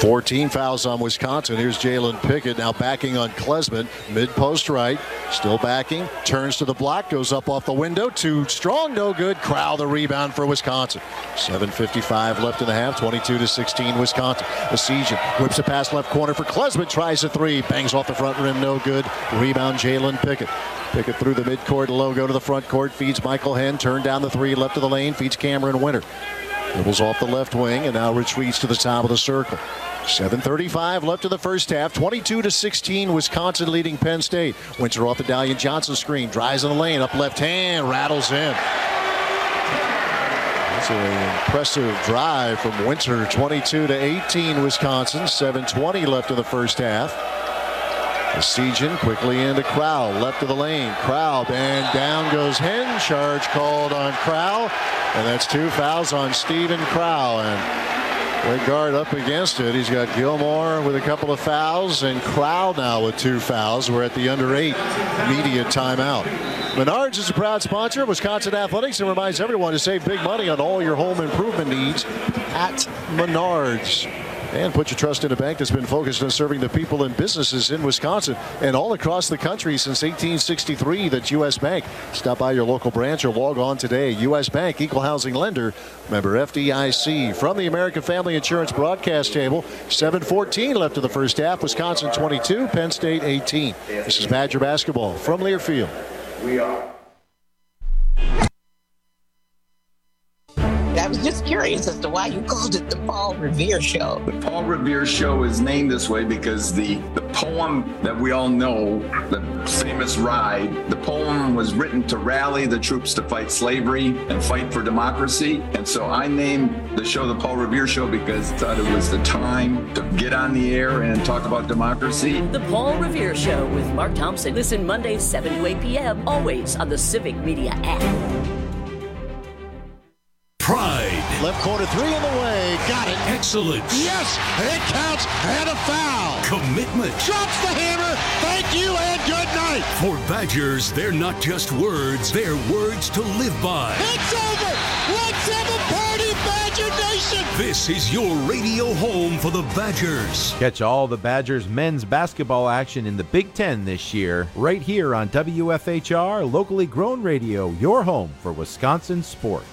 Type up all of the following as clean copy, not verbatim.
14 fouls on Wisconsin. Here's Jalen Pickett now backing on Klesmit. Mid-post right. Still backing. Turns to the block. Goes up off the window. Too strong. No good. Crowell the rebound for Wisconsin. 7:55 left in the half. 22-16 Wisconsin. Essegian whips a pass left corner for Klesmit. Tries a three. Bangs off the front rim. No good. Rebound Jalen Pickett. Pickett through the midcourt. Low go to the front court. Feeds Michael Henn. Turn down the three. Left of the lane. Feeds Cameron Winter. Dribbles off the left wing and now retreats to the top of the circle. 7:35 left in the first half. 22-16 Wisconsin leading Penn State. Winter off the Dalian Johnson screen. Drives in the lane. Up left hand. Rattles in. That's an impressive drive from Winter. 22-18 Wisconsin. 7:20 left in the first half. Essegian quickly into Crowell. Left of the lane. Crowell and down goes Henn. Charge called on Crowell. And that's 2 fouls on Stephen Crowell. And the guard up against it. He's got Gilmore with a couple of fouls and Crowell now with 2 fouls. We're at the under 8 media timeout. Menards is a proud sponsor of Wisconsin Athletics and reminds everyone to save big money on all your home improvement needs at Menards. And put your trust in a bank that's been focused on serving the people and businesses in Wisconsin and all across the country since 1863. That's U.S. Bank. Stop by your local branch or log on today. U.S. Bank, equal housing lender, member FDIC. From the American Family Insurance broadcast table, 7:14 left of the first half. Wisconsin 22, Penn State 18. This is Badger basketball from Learfield. We are. I was just curious as to why you called it the Paul Revere Show. The Paul Revere Show is named this way because the poem that we all know, the famous Ride, the poem was written to rally the troops to fight slavery and fight for democracy. And so I named the show the Paul Revere Show because I thought it was the time to get on the air and talk about democracy. The Paul Revere Show with Mark Thompson. Listen Mondays 7 to 8 p.m. always on the Civic Media app. Pride. Left corner three in the way. Got it. Excellence. Yes, it counts. And a foul. Commitment. Drops the hammer. Thank you and good night. For Badgers, they're not just words. They're words to live by. It's over. Let's have a party, Badger Nation. This is your radio home for the Badgers. Catch all the Badgers men's basketball action in the Big Ten this year, right here on WFHR, locally grown radio, your home for Wisconsin sports.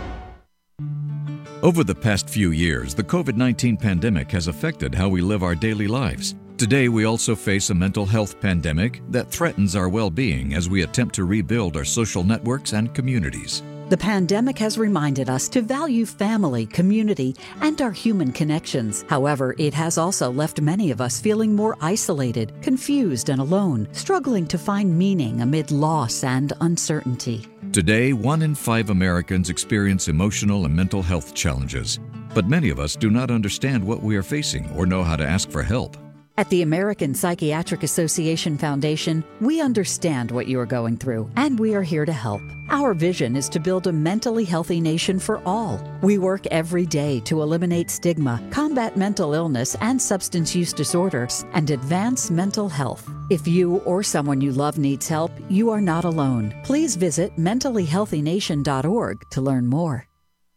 Over the past few years, the COVID-19 pandemic has affected how we live our daily lives. Today, we also face a mental health pandemic that threatens our well-being as we attempt to rebuild our social networks and communities. The pandemic has reminded us to value family, community, and our human connections. However, it has also left many of us feeling more isolated, confused, and alone, struggling to find meaning amid loss and uncertainty. Today, 1 in 5 Americans experience emotional and mental health challenges, but many of us do not understand what we are facing or know how to ask for help. At the American Psychiatric Association Foundation, we understand what you are going through, and we are here to help. Our vision is to build a mentally healthy nation for all. We work every day to eliminate stigma, combat mental illness and substance use disorders, and advance mental health. If you or someone you love needs help, you are not alone. Please visit mentallyhealthynation.org to learn more.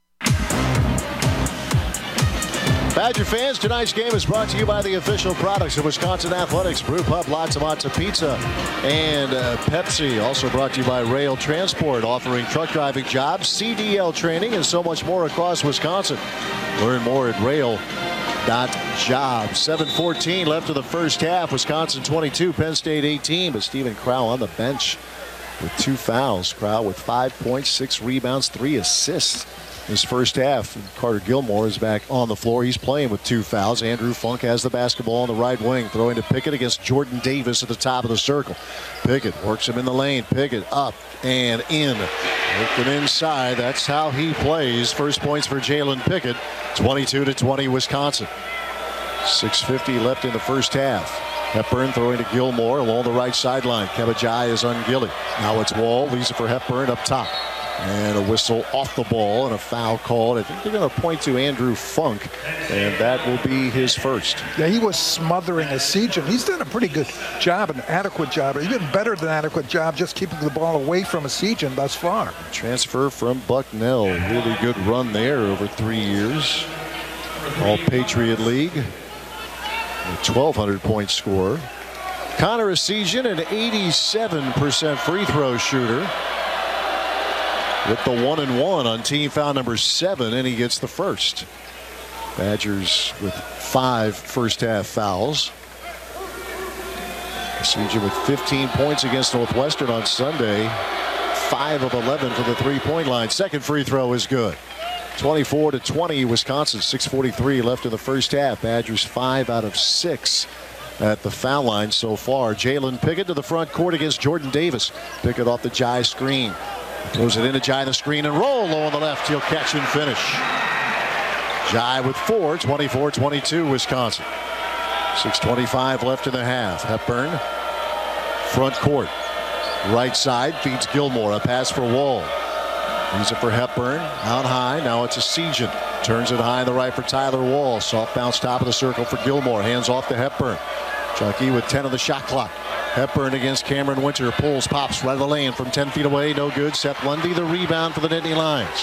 Badger fans, tonight's game is brought to you by the official products of Wisconsin Athletics, Brew Pub, Lots of Lots of Pizza, and Pepsi. Also brought to you by Rail Transport, offering truck driving jobs, CDL training, and so much more across Wisconsin. Learn more at rail.jobs. 7:14 left of the first half. Wisconsin 22, Penn State 18, but Stephen Crowell on the bench with 2 fouls. Crowell with 5 points, 6 rebounds, 3 assists. His first half. Carter Gilmore is back on the floor. He's playing with 2 fouls. Andrew Funk has the basketball on the right wing, throwing to Pickett against Jordan Davis at the top of the circle. Pickett works him in the lane. Pickett up and in. Working inside. That's how he plays. First points for Jalen Pickett. 22-20 Wisconsin. 6:50 left in the first half. Hepburn throwing to Gilmore along the right sideline. Kebajai is on Gilly. Now it's Wall. Leaves it for Hepburn up top. And a whistle off the ball and a foul called. I think they're going to point to Andrew Funk, and that will be his first. Yeah, he was smothering Essegian. He's done a pretty good job, an adequate job, or even better than adequate job, just keeping the ball away from Essegian thus far. Transfer from Bucknell. Really good run there over 3 years. All Patriot League. 1,200-point scorer. Connor Essegian, an 87% free throw shooter, with the 1-and-1 on team foul number 7, and he gets the first. Badgers with 5 first-half fouls. Essegian with 15 points against Northwestern on Sunday. 5 of 11 from the three-point line. Second free throw is good. 24-20, Wisconsin. 6:43 left in the first half. Badgers 5 out of 6 at the foul line so far. Jalen Pickett to the front court against Jordan Davis. Pickett off the Jai screen. Throws it into Jai, the screen and roll. Low on the left. He'll catch and finish. Jai with 4. 24-22, Wisconsin. 6:25 left in the half. Hepburn, front court. Right side, feeds Gilmore. A pass for Wall. Use it for Hepburn. Out high. Now it's Essegian. Turns it high on the right for Tyler Wall. Soft bounce top of the circle for Gilmore. Hands off to Hepburn. Chucky with 10 on the shot clock. Hepburn against Cameron Winter. Pulls, pops right of the lane from 10 feet away. No good. Seth Lundy the rebound for the Nittany Lions.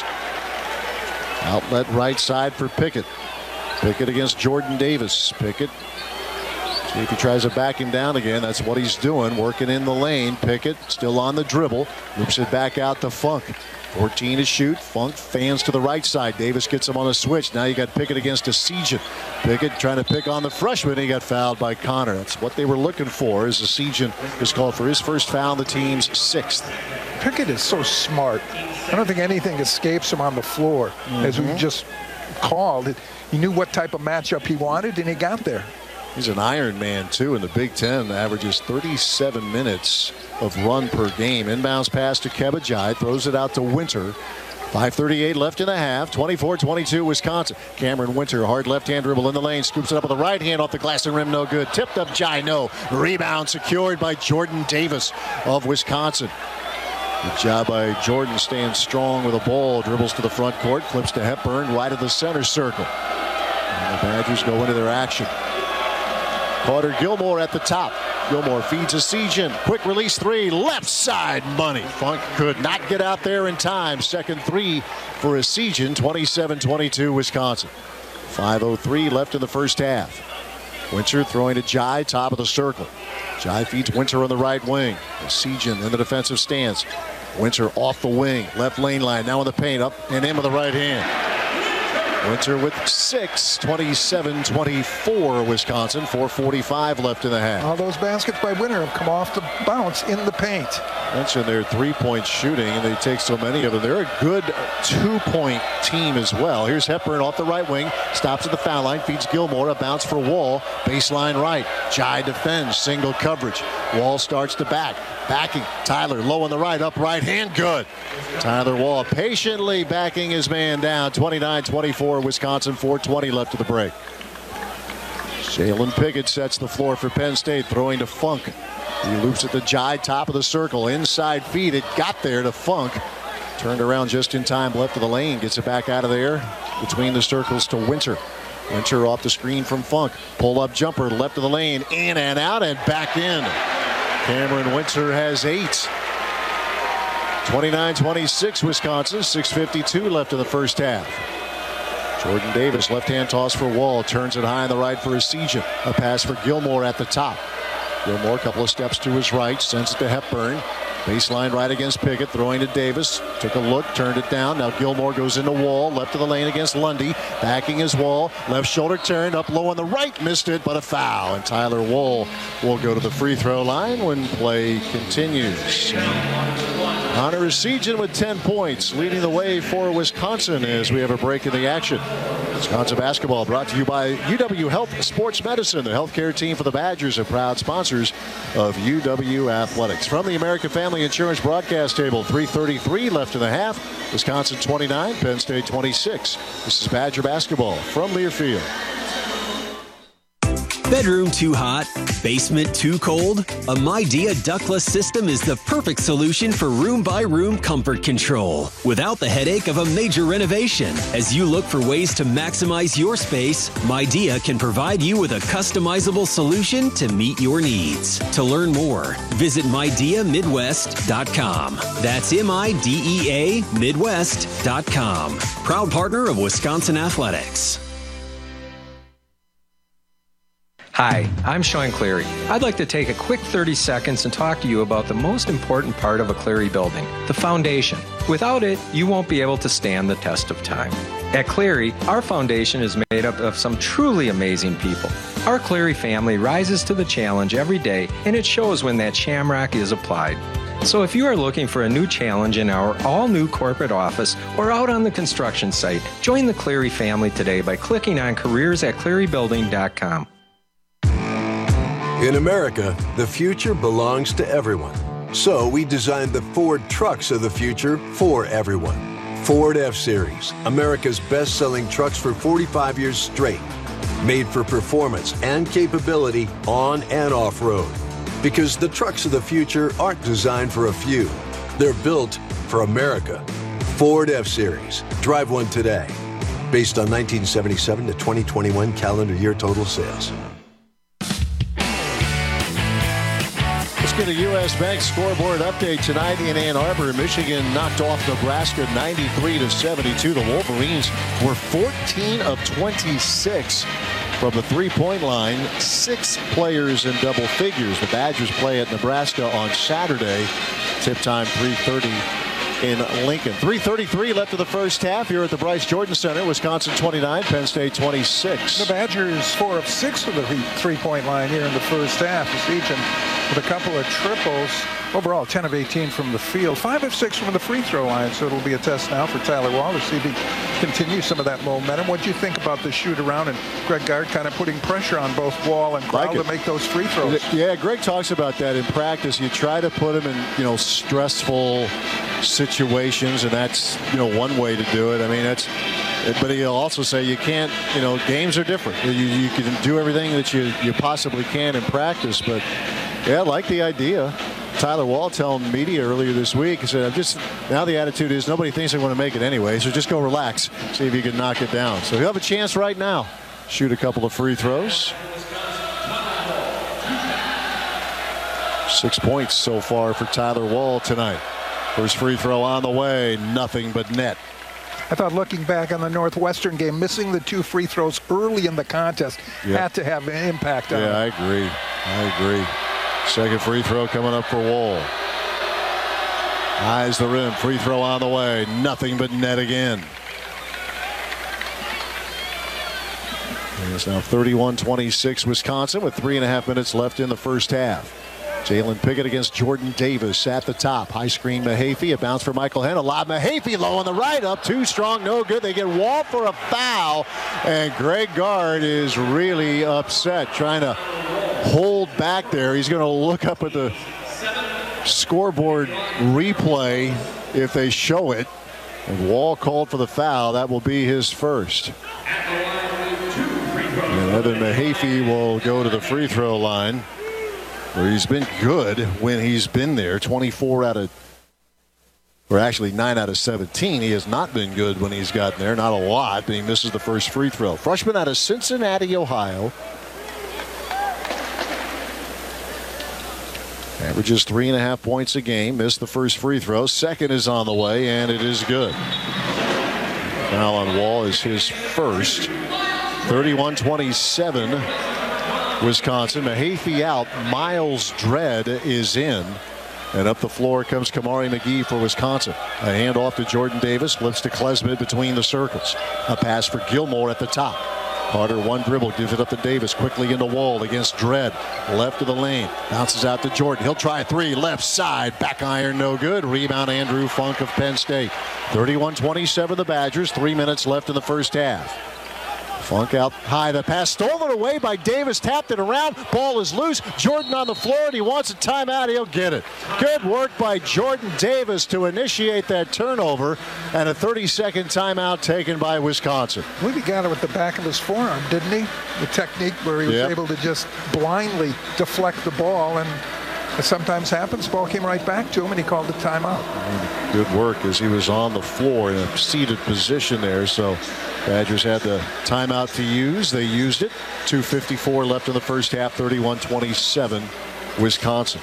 Outlet right side for Pickett. Pickett against Jordan Davis. Pickett. See if he tries to back him down again. That's what he's doing. Working in the lane. Pickett still on the dribble. Loops it back out to Funk. 14 to shoot. Funk fans to the right side. Davis gets him on a switch. Now you got Pickett against Essegian. Pickett trying to pick on the freshman. He got fouled by Connor. That's what they were looking for, as Essegian is called for his first foul, the team's 6th. Pickett is so smart. I don't think anything escapes him on the floor. As we just called, he knew what type of matchup he wanted, and he got there. He's an Iron Man, too, in the Big Ten. Averages 37 minutes of run per game. Inbounds pass to Keba Jai. Throws it out to Winter. 5:38 left in the half. 24-22 Wisconsin. Cameron Winter, hard left-hand dribble in the lane. Scoops it up with the right hand off the glass and rim. No good. Tipped up Jai. No. Rebound secured by Jordan Davis of Wisconsin. Good job by Jordan, staying strong with a ball. Dribbles to the front court. Flips to Hepburn. Right of the center circle. And the Badgers go into their action. Carter Gilmore at the top. Gilmore feeds Essegian. Quick release 3. Left side money. Funk could not get out there in time. Second 3 for Essegian. 27-22 Wisconsin. 5:03 left in the first half. Winter throwing to Jai, top of the circle. Jai feeds Winter on the right wing. Essegian in the defensive stance. Winter off the wing. Left lane line. Now in the paint. Up and in with the right hand. Winter with 6, 27-24 Wisconsin. 4:45 left in the half. All those baskets by Winter have come off the bounce in the paint. Mentioned their three-point shooting, and they take so many of them. They're a good two-point team as well. Here's Hepburn off the right wing. Stops at the foul line. Feeds Gilmore. A bounce for Wall. Baseline right. Jai defends. Single coverage. Wall starts to back. Backing. Tyler low on the right. Up right hand. Good. Tyler Wall patiently backing his man down. 29-24 Wisconsin. 4:20 left of the break. Jalen Pickett sets the floor for Penn State. Throwing to Funk. He loops it to Jai, top of the circle. Inside feed. It got there to Funk. Turned around just in time. Left of the lane. Gets it back out of there. Between the circles to Winter. Winter off the screen from Funk. Pull up jumper. Left of the lane. In and out and back in. Cameron Winter has 8. 29-26 Wisconsin. 6:52 left in the first half. Jordan Davis, left-hand toss for Wall. Turns it high on the right for Essegian. A pass for Gilmore at the top. Gilmore, a couple of steps to his right. Sends it to Hepburn. Baseline right against Pickett. Throwing to Davis. Took a look. Turned it down. Now Gilmore goes into Wall. Left of the lane against Lundy. Backing his Wall. Left shoulder turn. Up low on the right. Missed it, but a foul. And Tyler Wall will go to the free throw line when play continues. Connor Essegian with 10 points, leading the way for Wisconsin as we have a break in the action. Wisconsin basketball brought to you by UW Health Sports Medicine, the healthcare team for the Badgers, are proud sponsors of UW Athletics. From the American Family Insurance broadcast table, 3:33 left in the half. Wisconsin 29, Penn State 26. This is Badger basketball from Learfield. Bedroom too hot? Basement too cold? A Midea ductless system is the perfect solution for room-by-room comfort control without the headache of a major renovation. As you look for ways to maximize your space, Midea can provide you with a customizable solution to meet your needs. To learn more, visit MideaMidwest.com. That's MIDEA Midwest.com. Proud partner of Wisconsin Athletics. Hi, I'm Sean Cleary. I'd like to take a quick 30 seconds and talk to you about the most important part of a Cleary building, the foundation. Without it, you won't be able to stand the test of time. At Cleary, our foundation is made up of some truly amazing people. Our Cleary family rises to the challenge every day, and it shows when that shamrock is applied. So if you are looking for a new challenge in our all-new corporate office or out on the construction site, join the Cleary family today by clicking on careers@clearybuilding.com. In America, the future belongs to everyone. So we designed the Ford trucks of the future for everyone. Ford F-Series, America's best-selling trucks for 45 years straight. Made for performance and capability on and off-road. Because the trucks of the future aren't designed for a few. They're built for America. Ford F-Series. Drive one today. Based on 1977 to 2021 calendar year total sales. Let's get a U.S. Bank scoreboard update tonight in Ann Arbor. Michigan knocked off Nebraska 93-72. The Wolverines were 14 of 26 from the three-point line. 6 players in double figures. The Badgers play at Nebraska on Saturday. Tip time 3:30 in Lincoln. 3:33 left of the first half here at the Bryce Jordan Center. Wisconsin 29, Penn State 26. The Badgers 4 of 6 from the three-point line here in the first half. The Legion with a couple of triples. Overall, 10 of 18 from the field. 5 of 6 from the free throw line. So it'll be a test now for Tyler Wall to see if he continues some of that momentum. What do you think about the shoot around and Greg Gard kind of putting pressure on both Wall and Crowell to make those free throws? Yeah, Greg talks about that in practice. You try to put him in, stressful situations, and that's, one way to do it. I mean, but he'll also say you can't, games are different. You can do everything that you possibly can in practice, but yeah, I like the idea. Tyler Wall telling media earlier this week, he said, now the attitude is nobody thinks they want to make it anyway, so just go relax, see if you can knock it down. So he'll have a chance right now. Shoot a couple of free throws. 6 points so far for Tyler Wall tonight. First free throw on the way, nothing but net. I thought looking back on the Northwestern game, missing the 2 free throws early in the contest had to have an impact on it. Yeah, I agree. Second free throw coming up for Wall. Eyes the rim. Free throw on the way. Nothing but net again. It's now 31-26 Wisconsin with 3.5 minutes left in the first half. Jalen Pickett against Jordan Davis at the top. High screen Mahaffey. A bounce for Michael Henn. A lob. Mahaffey low on the right. Up too strong. No good. They get Wall for a foul. And Greg Gard is really upset. Trying to hold back there. He's going to look up at the scoreboard replay if they show it. And Wall called for the foul. That will be his first. And Evan Mahaffey will go to the free throw line, where he's been good when he's been there. 9 out of 17. He has not been good when he's gotten there. Not a lot, but he misses the first free throw. Freshman out of Cincinnati, Ohio. Averages 3.5 points a game. Missed the first free throw. Second is on the way, and it is good. Foul on Wall is his first. 31-27. Wisconsin. Mahaffey out. Miles Dredd is in. And up the floor comes Kamari McGee for Wisconsin. A handoff to Jordan Davis. Flips to Klesmit between the circles. A pass for Gilmore at the top. Carter one dribble. Gives it up to Davis. Quickly into Wall against Dredd. Left of the lane. Bounces out to Jordan. He'll try a 3. Left side. Back iron no good. Rebound Andrew Funk of Penn State. 31-27 the Badgers. 3 minutes left in the first half. Funk out high. The pass stolen away by Davis. Tapped it around. Ball is loose. Jordan on the floor, and he wants a timeout. He'll get it. Good work by Jordan Davis to initiate that turnover, and a 30-second timeout taken by Wisconsin. I believe he got it with the back of his forearm, didn't he? The technique where he was able to just blindly deflect the ball, and it sometimes happens. The ball came right back to him, and he called the timeout. Good work as he was on the floor in a seated position there. So Badgers had the timeout to use. They used it. 2:54 left in the first half. 31-27 Wisconsin.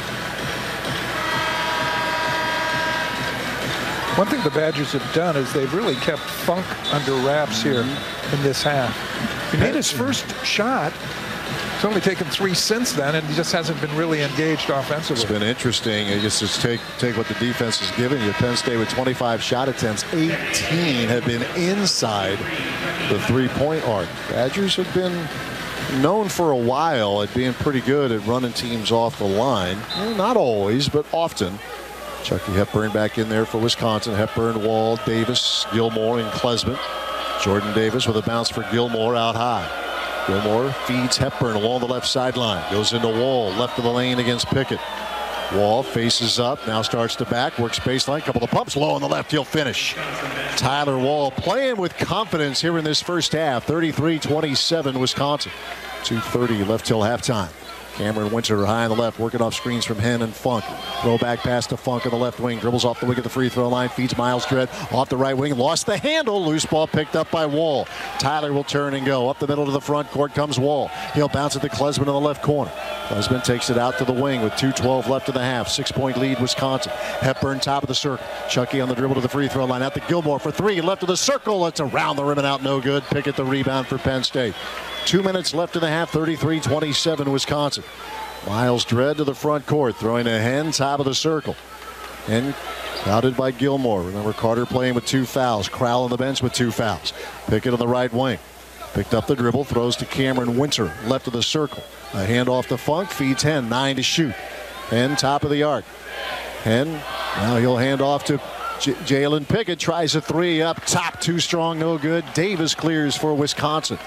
One thing the Badgers have done is they've really kept Funk under wraps here in this half. He made his first shot, He's only taken 3 since then, and he just hasn't been really engaged offensively. It's been interesting. You just take what the defense has given you. Penn State with 25 shot attempts, 18 have been inside the three-point arc. Badgers have been known for a while at being pretty good at running teams off the line. Well, not always, but often. Chucky Hepburn back in there for Wisconsin. Hepburn, Wall, Davis, Gilmore, and Klesmit. Jordan Davis with a bounce for Gilmore out high. Gilmore feeds Hepburn along the left sideline. Goes into Wall, left of the lane against Pickett. Wall faces up, now starts to back, works baseline, couple of pumps, low on the left, he'll finish. Tyler Wall playing with confidence here in this first half. 33-27 Wisconsin. 2:30 left till halftime. Cameron Winter high on the left, working off screens from Henn and Funk. Throw back pass to Funk on the left wing. Dribbles off the wing at the free throw line. Feeds Miles Dredd off the right wing. Lost the handle. Loose ball picked up by Wall. Tyler will turn and go. Up the middle to the front court comes Wall. He'll bounce it to Klesmit in the left corner. Klesmit takes it out to the wing with 2:12 left in the half. 6-point lead Wisconsin. Hepburn top of the circle. Chucky on the dribble to the free throw line. Out to Gilmore for 3. Left of the circle. It's around the rim and out. No good. Pickett the rebound for Penn State. 2 minutes left in the half. 33-27 Wisconsin. Miles Dredd to the front court, throwing a Henn top of the circle. And crowded by Gilmore. Remember, Carter playing with 2 fouls. Crowell on the bench with 2 fouls. Pickett on the right wing. Picked up the dribble, throws to Cameron Winter, left of the circle. A handoff to Funk, feeds Henn, 9 to shoot. Henn top of the arc. Henn, now he'll hand off to Jalen Pickett, tries a 3 up top, too strong, no good. Davis clears for Wisconsin.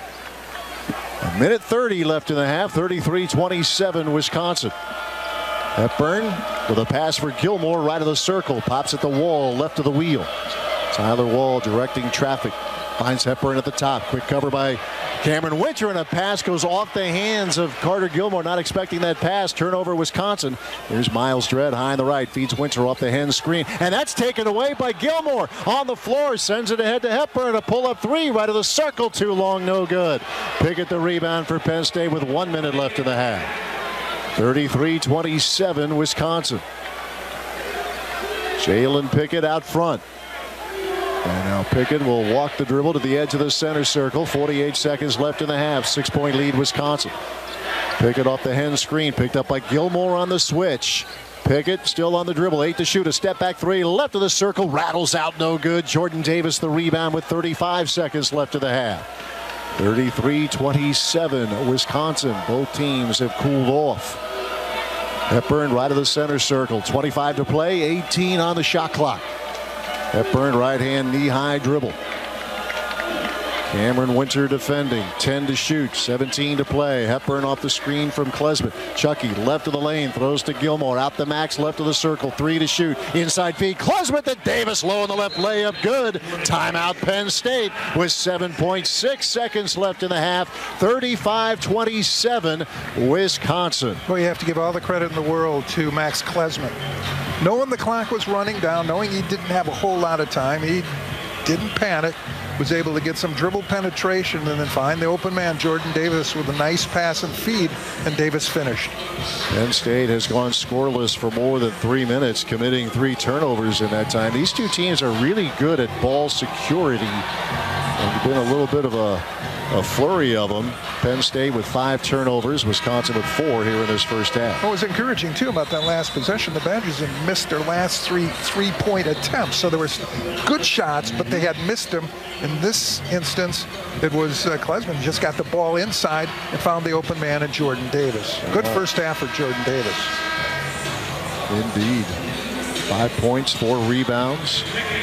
1:30 left in the half. 33-27 Wisconsin. Hepburn with a pass for Gilmore, right of the circle. Pops at the Wall, left of the wheel. Tyler Wall directing traffic. Finds Hepburn at the top. Quick cover by Cameron Winter, and a pass goes off the hands of Carter Gilmore. Not expecting that pass. Turnover Wisconsin. Here's Miles Dredd high on the right. Feeds Winter off the Henn screen. And that's taken away by Gilmore. On the floor. Sends it ahead to Hepburn. A pull-up 3 right of the circle. Too long. No good. Pickett the rebound for Penn State with 1 minute left in the half. 33-27 Wisconsin. Jalen Pickett out front. And now Pickett will walk the dribble to the edge of the center circle. 48 seconds left in the half. 6-point lead Wisconsin. Pickett off the Henn screen. Picked up by Gilmore on the switch. Pickett still on the dribble. 8 to shoot. A step back 3. Left of the circle. Rattles out. No good. Jordan Davis the rebound with 35 seconds left of the half. 33-27 Wisconsin. Both teams have cooled off. Hepburn right of the center circle. 25 to play. 18 on the shot clock. Hepburn right hand knee high dribble. Cameron Winter defending. 10 to shoot. 17 to play. Hepburn off the screen from Klesmit. Chucky left of the lane. Throws to Gilmore. Out the max left of the circle. 3 to shoot. Inside feed. Klesmit to Davis. Low on the left layup. Good. Timeout Penn State with 7.6 seconds left in the half. 35-27 Wisconsin. Well, you have to give all the credit in the world to Max Klesmit. Knowing the clock was running down, knowing he didn't have a whole lot of time, he didn't panic, was able to get some dribble penetration and then find the open man, Jordan Davis, with a nice pass and feed, and Davis finished. Penn State has gone scoreless for more than 3 minutes, committing 3 turnovers in that time. These two teams are really good at ball security. There's been a little bit of a flurry of them. Penn State with 5 turnovers, Wisconsin with 4 here in this first half. What was encouraging too about that last possession, the Badgers had missed their last 3 three-point attempts. So there were good shots, but they had missed them. In this instance, it was Klesmit just got the ball inside and found the open man in Jordan Davis. Good first half for Jordan Davis. Indeed. 5 points, 4 rebounds.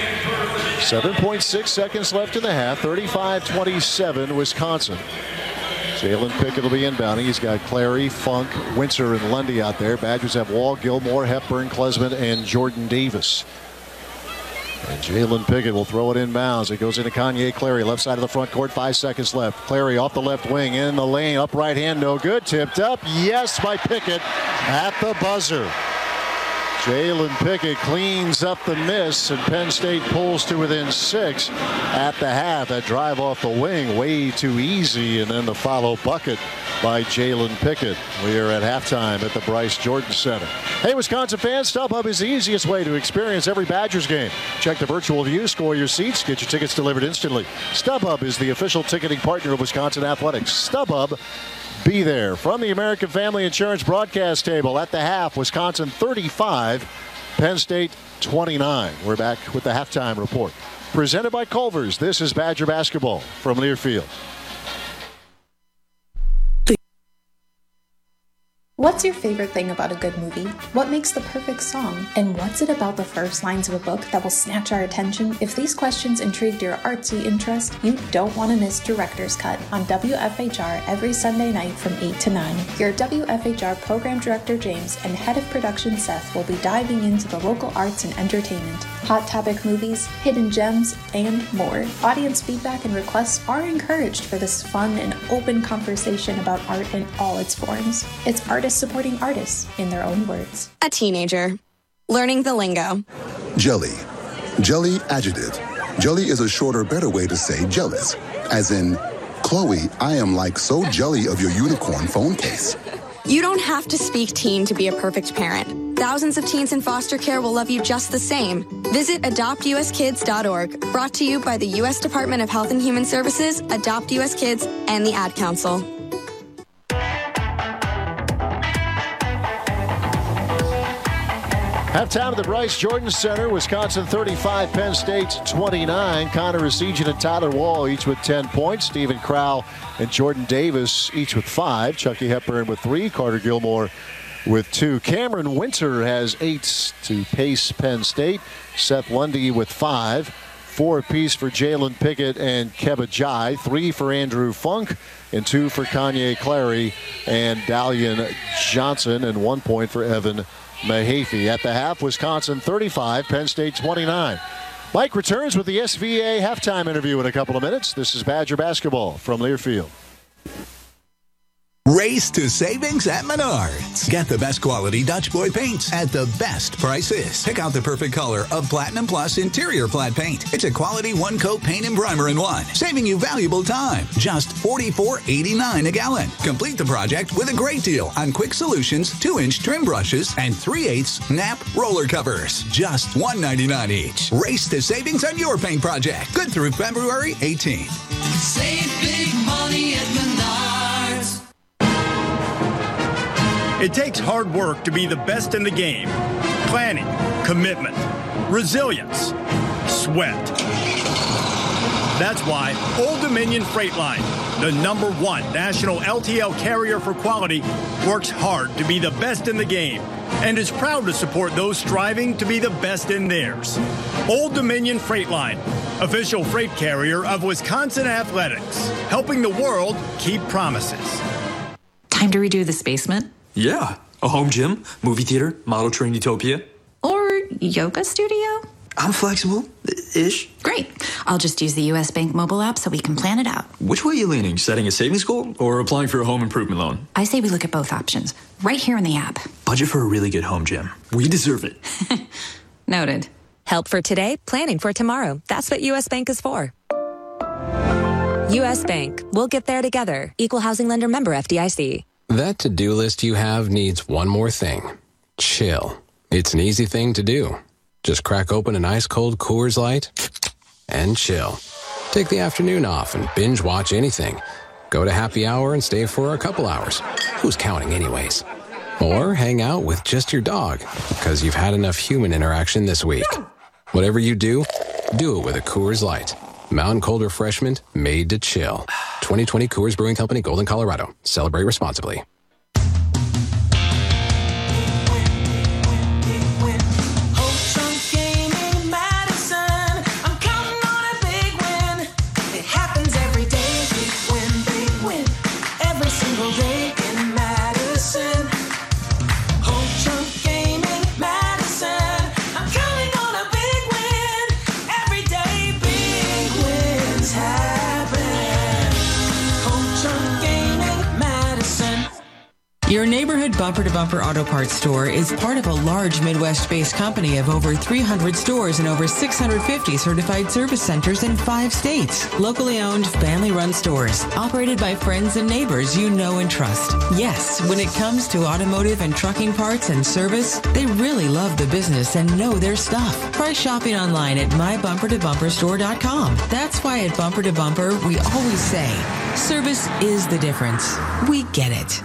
7.6 seconds left in the half. 35-27 Wisconsin. Jalen Pickett will be inbounding. He's got Clary, Funk, Winter, and Lundy out there. Badgers have Wall, Gilmore, Hepburn, Klesmit, and Jordan Davis. And Jalen Pickett will throw it inbounds. It goes into Kanye Clary, left side of the front court, 5 seconds left. Clary off the left wing, in the lane, up right hand, no good. Tipped up, yes, by Pickett at the buzzer. Jalen Pickett cleans up the miss, and Penn State pulls to within 6 at the half. That drive off the wing, way too easy, and then the follow bucket by Jalen Pickett. We are at halftime at the Bryce Jordan Center. Hey, Wisconsin fans, StubHub is the easiest way to experience every Badgers game. Check the virtual view, score your seats, get your tickets delivered instantly. StubHub is the official ticketing partner of Wisconsin Athletics. StubHub, be there. From the American Family Insurance broadcast table at the half, Wisconsin 35, Penn State 29. We're back with the halftime report. Presented by Culver's, this is Badger basketball from Learfield. What's your favorite thing about a good movie? What makes the perfect song? And what's it about the first lines of a book that will snatch our attention? If these questions intrigued your artsy interest, you don't want to miss Director's Cut on WFHR every Sunday night from 8 to 9. Your WFHR Program Director James and Head of Production Seth will be diving into the local arts and entertainment, hot topic movies, hidden gems, and more. Audience feedback and requests are encouraged for this fun and open conversation about art in all its forms. It's artists supporting artists in their own words. A teenager. Learning the lingo. Jelly. Jelly adjective. Jelly is a shorter, better way to say jealous. As in, Chloe, I am like so jelly of your unicorn phone case. You don't have to speak teen to be a perfect parent. Thousands of teens in foster care will love you just the same. Visit adoptuskids.org. Brought to you by the U.S. Department of Health and Human Services, Adopt U.S. Kids, and the Ad Council. Halftime at the Bryce Jordan Center, Wisconsin 35, Penn State 29. Connor Essegian and Tyler Wall each with 10 points. Stephen Crowell and Jordan Davis each with 5. Chucky Hepburn with 3. Carter Gilmore with 2. Cameron Winter has 8 to pace Penn State. Seth Lundy with 5. 4 apiece for Jalen Pickett and Keba Jai. 3 for Andrew Funk and 2 for Kanye Clary and Dalian Johnson, and 1 point for Evan Mahaffey. At the half, Wisconsin 35, Penn State 29. Mike returns with the SVA halftime interview in a couple of minutes. This is Badger basketball from Learfield. Race to savings at Menards. Get the best quality Dutch Boy paints at the best prices. Pick out the perfect color of Platinum Plus Interior Plat paint. It's a quality one-coat paint and primer in one, saving you valuable time. Just $44.89 a gallon. Complete the project with a great deal on Quick Solutions 2-inch trim brushes and 3/8 nap roller covers. Just $1.99 each. Race to savings on your paint project. Good through February 18th. Save big money at Menards. It takes hard work to be the best in the game. Planning, commitment, resilience, sweat. That's why Old Dominion Freight Line, the #1 national LTL carrier for quality, works hard to be the best in the game and is proud to support those striving to be the best in theirs. Old Dominion Freight Line, official freight carrier of Wisconsin Athletics, helping the world keep promises. Time to redo this basement? Yeah, a home gym, movie theater, model train utopia. Or yoga studio? I'm flexible-ish. Great. I'll just use the U.S. Bank mobile app so we can plan it out. Which way are you leaning, setting a savings goal or applying for a home improvement loan? I say we look at both options, right here in the app. Budget for a really good home gym. We deserve it. Noted. Help for today, planning for tomorrow. That's what U.S. Bank is for. U.S. Bank. We'll get there together. Equal housing lender member FDIC. That to-do list you have needs one more thing. Chill. It's an easy thing to do. Just crack open an ice-cold Coors Light and chill. Take the afternoon off and binge watch anything. Go to happy hour and stay for a couple hours. Who's counting anyways? Or hang out with just your dog because you've had enough human interaction this week. Whatever you do it with a Coors Light. Mountain cold refreshment made to chill. 2020 Coors Brewing Company, Golden, Colorado. Celebrate responsibly. Your neighborhood bumper-to-bumper auto parts store is part of a large Midwest-based company of over 300 stores and over 650 certified service centers in 5 states. Locally owned, family-run stores, operated by friends and neighbors you know and trust. Yes, when it comes to automotive and trucking parts and service, they really love the business and know their stuff. Try shopping online at mybumper-to-bumperstore.com. That's why at Bumper to Bumper, we always say, service is the difference. We get it.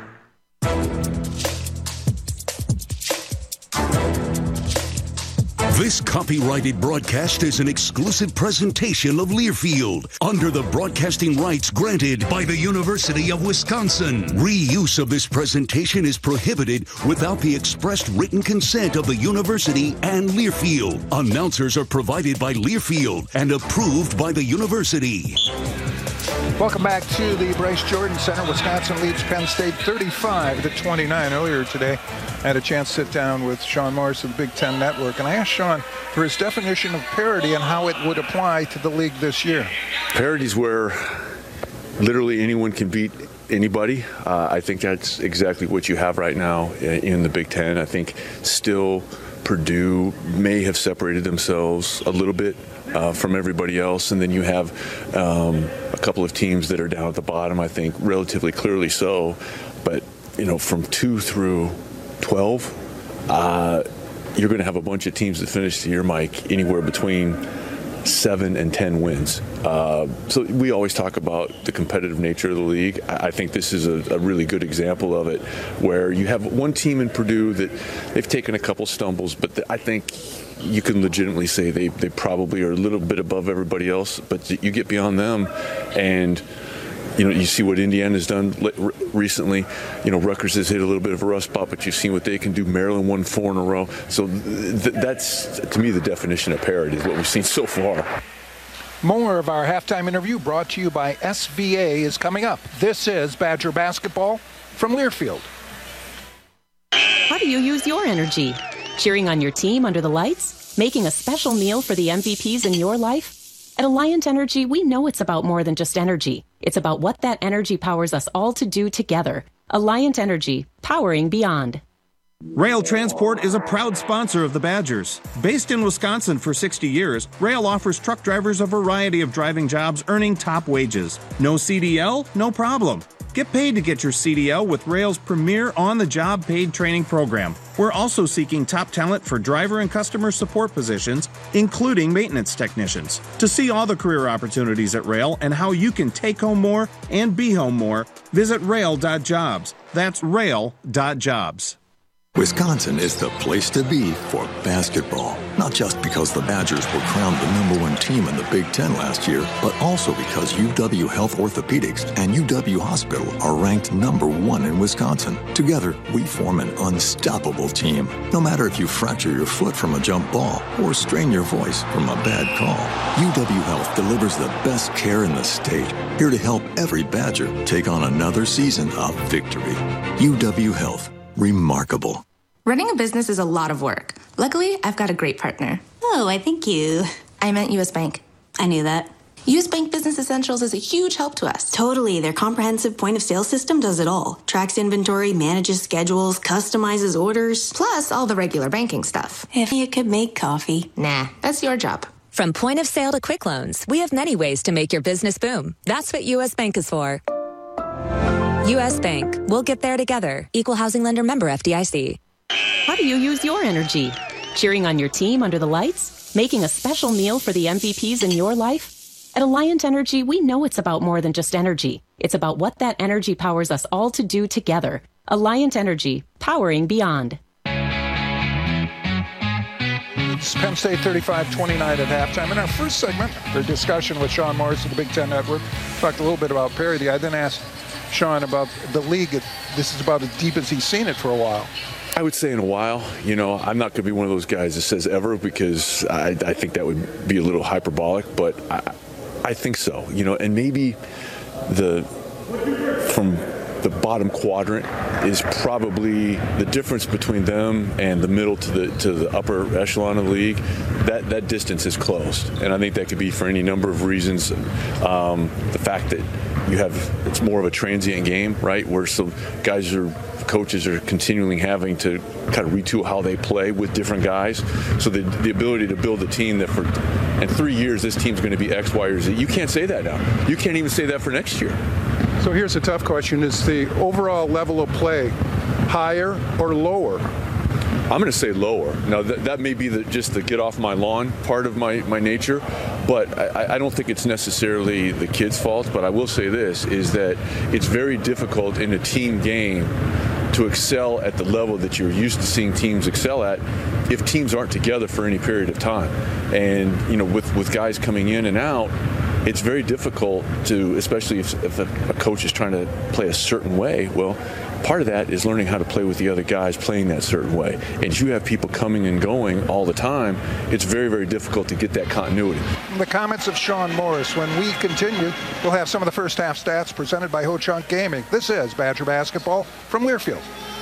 This copyrighted broadcast is an exclusive presentation of Learfield under the broadcasting rights granted by the University of Wisconsin. Reuse of this presentation is prohibited without the expressed written consent of the university and Learfield. Announcers are provided by Learfield and approved by the university. Welcome back to the Bryce Jordan Center. Wisconsin leads Penn State 35-29. Earlier today, I had a chance to sit down with Sean Morris of the Big Ten Network, and I asked Sean for his definition of parity and how it would apply to the league this year. Parity is where literally anyone can beat anybody. I think that's exactly what you have right now in the Big Ten. I think still Purdue may have separated themselves a little bit from everybody else, and then you have a couple of teams that are down at the bottom, I think relatively clearly so, but from 2 through 12, you're going to have a bunch of teams that finish the year, Mike, anywhere between 7 and 10 wins. So we always talk about the competitive nature of the league. I think this is a really good example of it, where you have one team in Purdue that they've taken a couple stumbles, but I think you can legitimately say they probably are a little bit above everybody else, but you get beyond them and you see what Indiana's done recently. Rutgers has hit a little bit of a rough spot, but you've seen what they can do. Maryland won 4 in a row. So that's, to me, the definition of parity is what we've seen so far. More of our halftime interview brought to you by SVA is coming up. This is Badger Basketball from Learfield. How do you use your energy? Cheering on your team under the lights? Making a special meal for the MVPs in your life? At Alliant Energy, we know it's about more than just energy. It's about what that energy powers us all to do together. Alliant Energy, powering beyond. Rail Transport is a proud sponsor of the Badgers. Based in Wisconsin for 60 years, Rail offers truck drivers a variety of driving jobs earning top wages. No CDL? No problem. Get paid to get your CDL with Rail's premier on-the-job paid training program. We're also seeking top talent for driver and customer support positions, including maintenance technicians. To see all the career opportunities at Rail and how you can take home more and be home more, visit rail.jobs. That's rail.jobs. Wisconsin is the place to be for basketball. Not just because the Badgers were crowned the #1 team in the Big Ten last year, but also because UW Health Orthopedics and UW Hospital are ranked #1 in Wisconsin. Together, we form an unstoppable team. No matter if you fracture your foot from a jump ball or strain your voice from a bad call, UW Health delivers the best care in the state. Here to help every Badger take on another season of victory. UW Health. Remarkable. Running a business is a lot of work. Luckily, I've got a great partner. Oh, I thank you. I meant U.S. Bank. I knew that. U.S. Bank Business Essentials is a huge help to us. Totally. Their comprehensive point-of-sale system does it all. Tracks inventory, manages schedules, customizes orders, plus all the regular banking stuff. If you could make coffee. Nah, that's your job. From point of sale to quick loans, we have many ways to make your business boom. That's what U.S. Bank is for. U.S. Bank. We'll get there together. Equal housing lender, member FDIC. How do you use your energy? Cheering on your team under the lights? Making a special meal for the MVPs in your life? At Alliant Energy, we know it's about more than just energy. It's about what that energy powers us all to do together. Alliant Energy, powering beyond. It's Penn State 35-29 at halftime. In our first segment, our discussion with Sean Morris of the Big Ten Network, talked a little bit about parity. I then asked Sean about the league. This is about as deep as he's seen it for a while. I would say in a while. I'm not going to be one of those guys that says ever, because I think that would be a little hyperbolic, but I think so. And maybe from the bottom quadrant is probably the difference between them and the middle to the upper echelon of the league. That distance is closed, and I think that could be for any number of reasons. The fact that it's more of a transient game, right? Where some guys are coaches are continually having to kind of retool how they play with different guys. So the ability to build a team that in 3 years this team's going to be X, Y, or Z. You can't say that now. You can't even say that for next year. So here's a tough question. Is the overall level of play higher or lower? I'm going to say lower. Now, that may be just the get off my lawn part of my nature, but I don't think it's necessarily the kids' fault. But I will say this, is that it's very difficult in a team game to excel at the level that you're used to seeing teams excel at if teams aren't together for any period of time. And, with guys coming in and out, it's very difficult to, especially if a coach is trying to play a certain way. Well, part of that is learning how to play with the other guys playing that certain way. And if you have people coming and going all the time, it's very, very difficult to get that continuity. The comments of Sean Morris. When we continue, we'll have some of the first half stats presented by Ho-Chunk Gaming. This is Badger Basketball from Learfield.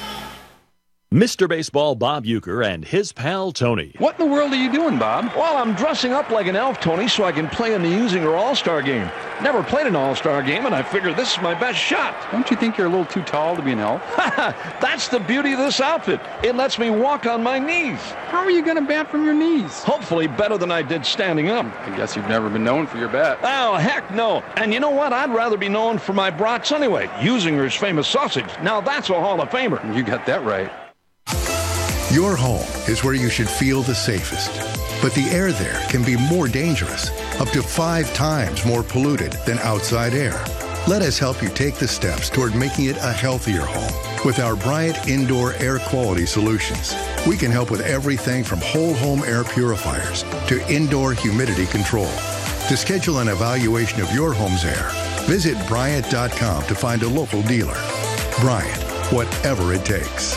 Mr. Baseball Bob Uecker and his pal Tony. What in the world are you doing, Bob? Well, I'm dressing up like an elf, Tony, so I can play in the Usinger All-Star Game. Never played an All-Star Game, and I figured this is my best shot. Don't you think you're a little too tall to be an elf? That's the beauty of this outfit. It lets me walk on my knees. How are you going to bat from your knees? Hopefully better than I did standing up. I guess you've never been known for your bat. Oh, heck no. And you know what? I'd rather be known for my brats anyway. Usinger's famous sausage. Now that's a Hall of Famer. You got that right. Your home is where you should feel the safest. But the air there can be more dangerous, up to 5 times more polluted than outside air. Let us help you take the steps toward making it a healthier home with our Bryant Indoor Air Quality Solutions. We can help with everything from whole home air purifiers to indoor humidity control. To schedule an evaluation of your home's air, visit Bryant.com to find a local dealer. Bryant, whatever it takes.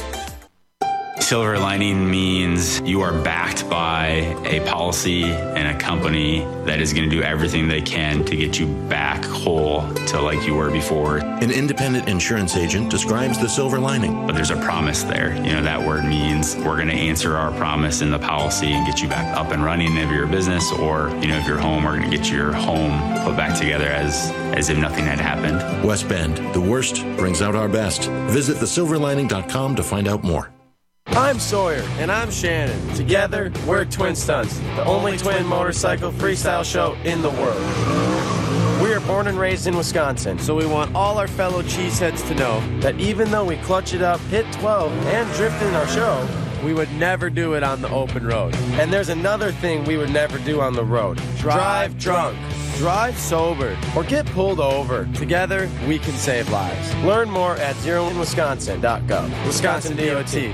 Silver lining means you are backed by a policy and a company that is going to do everything they can to get you back whole to like you were before. An independent insurance agent describes the silver lining. But there's a promise there. That word means we're going to answer our promise in the policy and get you back up and running if you're a business, or, if you're home, we're going to get your home put back together as if nothing had happened. West Bend, the worst brings out our best. Visit thesilverlining.com to find out more. I'm Sawyer, and I'm Shannon. Together, we're Twin Stunts, the only twin motorcycle freestyle show in the world. We are born and raised in Wisconsin, so we want all our fellow cheeseheads to know that even though we clutch it up, hit 12, and drift in our show, we would never do it on the open road. And there's another thing we would never do on the road. Drive drunk. Drive sober, or get pulled over. Together, we can save lives. Learn more at zeroinwisconsin.gov. Wisconsin DOT.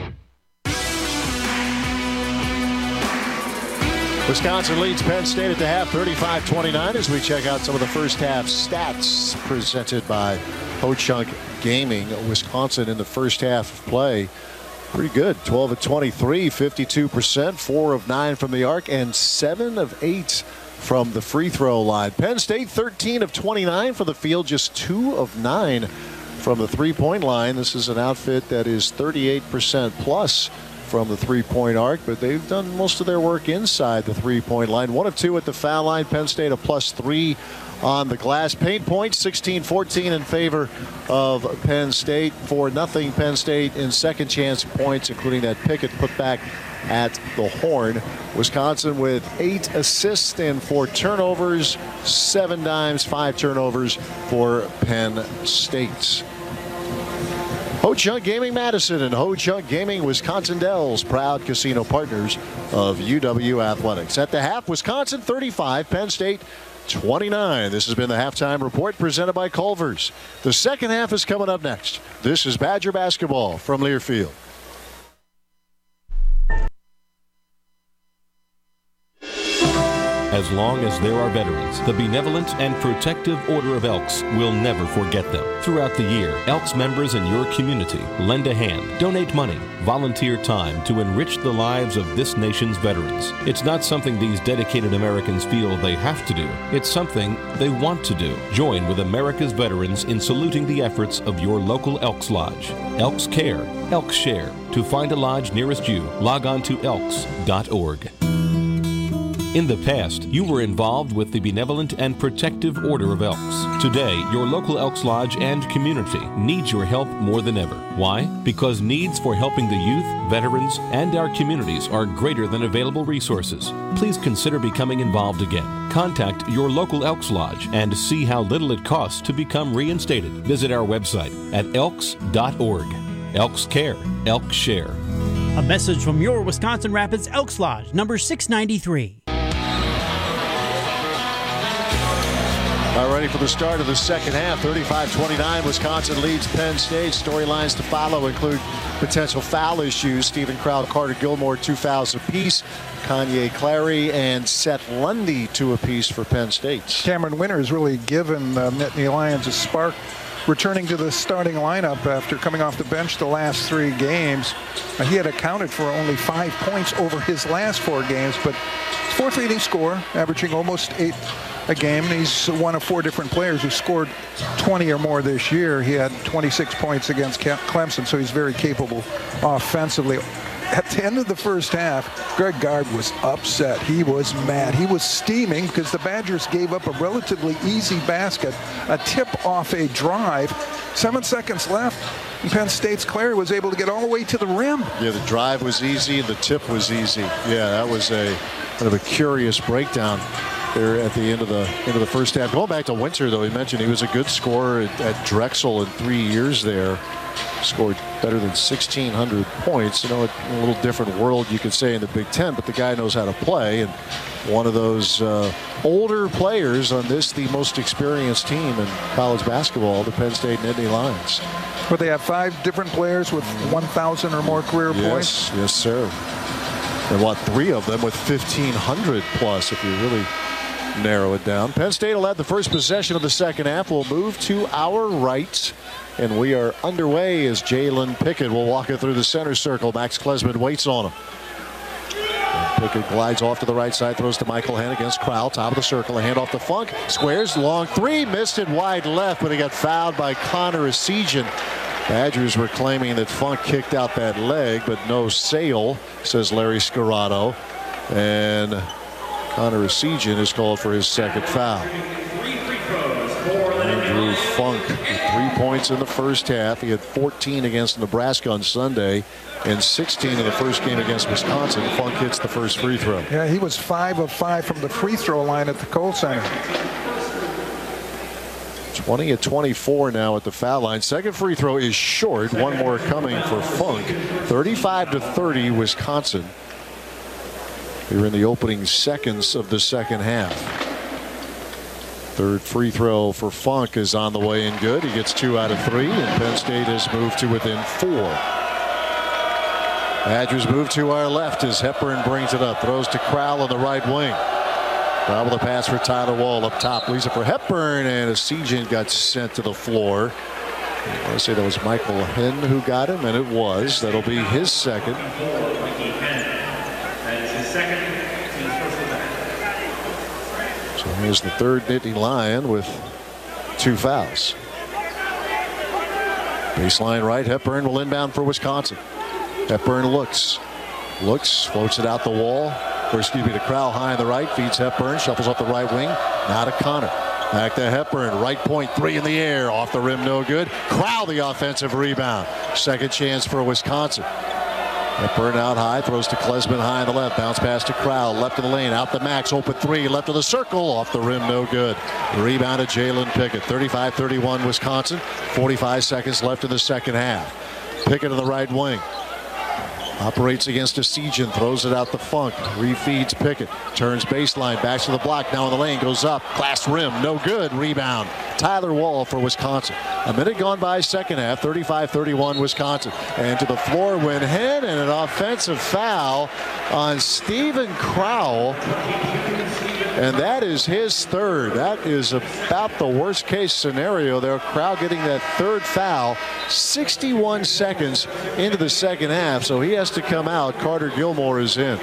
Wisconsin leads Penn State at the half, 35-29, as we check out some of the first half stats presented by Ho-Chunk Gaming. Wisconsin in the first half of play, pretty good. 12 of 23, 52%, 4 of 9 from the arc, and 7 of 8 from the free throw line. Penn State 13 of 29 for the field, just 2 of 9 from the three-point line. This is an outfit that is 38% plus from the three-point arc, but they've done most of their work inside the three-point line. 1 of 2 at the foul line. Penn State a +3 on the glass. Paint points 16-14 in favor of Penn State. 4-0 Penn State in second chance points, including that Pickett put back at the horn. Wisconsin with 8 assists and 4 turnovers, 7 dimes, 5 turnovers for Penn State. Ho-Chunk Gaming Madison and Ho-Chunk Gaming Wisconsin Dells, proud casino partners of UW Athletics. At the half, Wisconsin 35, Penn State 29. This has been the halftime report presented by Culver's. The second half is coming up next. This is Badger Basketball from Learfield. As long as there are veterans, the Benevolent and Protective Order of Elks will never forget them. Throughout the year, Elks members in your community lend a hand, donate money, volunteer time to enrich the lives of this nation's veterans. It's not something these dedicated Americans feel they have to do. It's something they want to do. Join with America's veterans in saluting the efforts of your local Elks Lodge. Elks Care, Elks Share. To find a lodge nearest you, log on to elks.org. In the past, you were involved with the Benevolent and Protective Order of Elks. Today, your local Elks Lodge and community needs your help more than ever. Why? Because needs for helping the youth, veterans, and our communities are greater than available resources. Please consider becoming involved again. Contact your local Elks Lodge and see how little it costs to become reinstated. Visit our website at elks.org. Elks Care, Elks Share. A message from your Wisconsin Rapids Elks Lodge, number 693. All ready for the start of the second half. 35-29, Wisconsin leads Penn State. Storylines to follow include potential foul issues. Stephen Crowell, Carter Gilmore, 2 fouls apiece. Kanye Clary and Seth Lundy, 2 apiece for Penn State. Cameron Winters really given Nittany Lions a spark, returning to the starting lineup after coming off the bench the last 3 games. He had accounted for only 5 points over his last 4 games, but 4th leading scorer, averaging almost 8 a game, and he's one of 4 different players who scored 20 or more this year. He had 26 points against Clemson, so he's very capable offensively. At the end of the first half, Greg Gard was upset. He was mad. He was steaming because the Badgers gave up a relatively easy basket, a tip off a drive. 7 seconds left, and Penn State's Clary was able to get all the way to the rim. Yeah, the drive was easy and the tip was easy. Yeah, that was a kind of a curious breakdown there at the end of the first half. Going back to Winter, though, he mentioned he was a good scorer at Drexel in 3 years there. Scored better than 1,600 points. You know, a little different world, you could say, in the Big Ten, but the guy knows how to play. And one of those older players on this, the most experienced team in college basketball, the Penn State Nittany Lions. But they have 5 different players with 1,000 or more career points. Yes, sir. And 3 of them with 1,500 plus, if you really narrow it down. Penn State will have the first possession of the second half. We'll move to our right, and we are underway as Jalen Pickett will walk it through the center circle. Max Klesman waits on him. And Pickett glides off to the right side, throws to Michael Henn against Crowell, top of the circle, a handoff to Funk, squares, long 3, missed it wide left, but he got fouled by Connor Essegian. Badgers were claiming that Funk kicked out that leg, but no sale, says Larry Scarato. And Connor Essegian is called for his second foul. Andrew Funk with 3 points in the first half. He had 14 against Nebraska on Sunday and 16 in the first game against Wisconsin. Funk hits the first free throw. Yeah, he was 5 of 5 from the free throw line at the Kohl Center. 20 of 24 now at the foul line. Second free throw is short. One more coming for Funk. 35-30 Wisconsin. Here in the opening seconds of the second half. Third free throw for Funk is on the way and good. He gets 2 out of 3, and Penn State has moved to within 4. Badgers move to our left as Hepburn brings it up. Throws to Crowell on the right wing. Crowell with a pass for Tyler Wall up top. Leaves it for Hepburn, and Essegian got sent to the floor. I want to say that was Michael Henn who got him, and it was. That'll be his second. So here's the third Nittany Lion with 2 fouls. Baseline right, Hepburn will inbound for Wisconsin. Hepburn looks, floats it out the wall. To Crowell high on the right, feeds Hepburn, shuffles up the right wing. Now to Connor. Back to Hepburn, right point, 3 in the air, off the rim, no good. Crowell the offensive rebound. Second chance for Wisconsin. Hepburn out high, throws to Klesman high on the left, bounce pass to Crowell, left of the lane, out to Max, open 3, left of the circle, off the rim, no good. Rebound to Jalen Pickett. 35-31 Wisconsin. 45 seconds left in the second half. Pickett to the right wing. Operates against Essegian, throws it out to Funk, refeeds Pickett, turns baseline, backs to the block, now in the lane, goes up, glass rim, no good, rebound. Tyler Wall for Wisconsin. A minute gone by second half, 35-31 Wisconsin. And to the floor went Henn, and an offensive foul on Stephen Crowell. And that is his third. That is about the worst case scenario there. Crowell getting that third foul 61 seconds into the second half. So he has to come out. Carter Gilmore is in.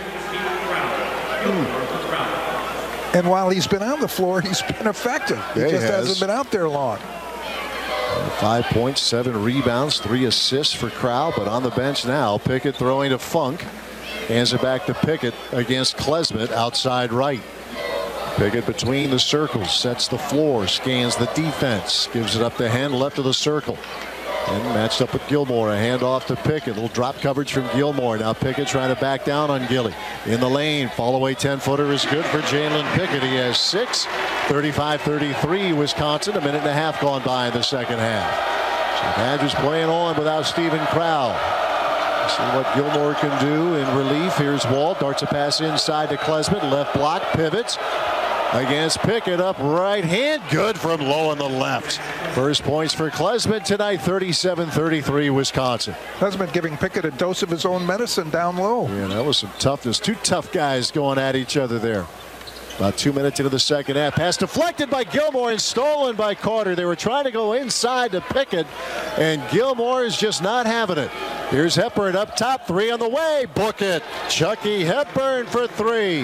And while he's been on the floor, he's been effective. He just hasn't been out there long. 5 points, 7 rebounds, 3 assists for Crowell, but on the bench now. Pickett throwing to Funk. Hands it back to Pickett against Klesmit outside right. Pickett between the circles, sets the floor, scans the defense, gives it up to Henn, left of the circle. And matched up with Gilmore. A handoff to Pickett. A little drop coverage from Gilmore. Now Pickett trying to back down on Gilly. In the lane. Fall away 10-footer is good for Jalen Pickett. He has 6. 35-33 Wisconsin. A minute and a half gone by in the second half. So Badgers playing on without Steven Crowl. See what Gilmore can do in relief. Here's Walt. Darts a pass inside to Klesmit. Left block. Pivots. Against Pickett, up right hand, good from low on the left. First points for Klesmit tonight, 37-33 Wisconsin. Klesmit giving Pickett a dose of his own medicine down low. Yeah, that was some toughness. Two tough guys going at each other there. About 2 minutes into the second half. Pass deflected by Gilmore and stolen by Carter. They were trying to go inside to Pickett, and Gilmore is just not having it. Here's Hepburn up top, 3 on the way. Book it. Chucky Hepburn for 3.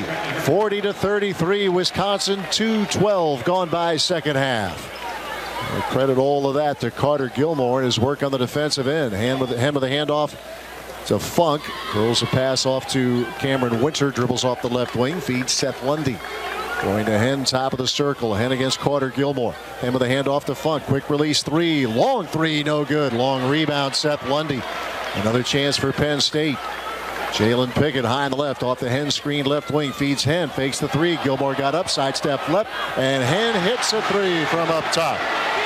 40-33 Wisconsin, 2:12 gone by second half. I credit all of that to Carter Gilmore and his work on the defensive end. Hand with the handoff to Funk. Throws a pass off to Cameron Winter. Dribbles off the left wing. Feeds Seth Lundy. Going to Henn, top of the circle. Henn against Carter Gilmore. Henn with a handoff to Funk. Quick release 3. Long 3, no good. Long rebound, Seth Lundy. Another chance for Penn State. Jalen Pickett high on the left. Off the Henn screen left wing. Feeds Henn. Fakes the 3. Gilmore got up. Sidestep left. And Henn hits a 3 from up top.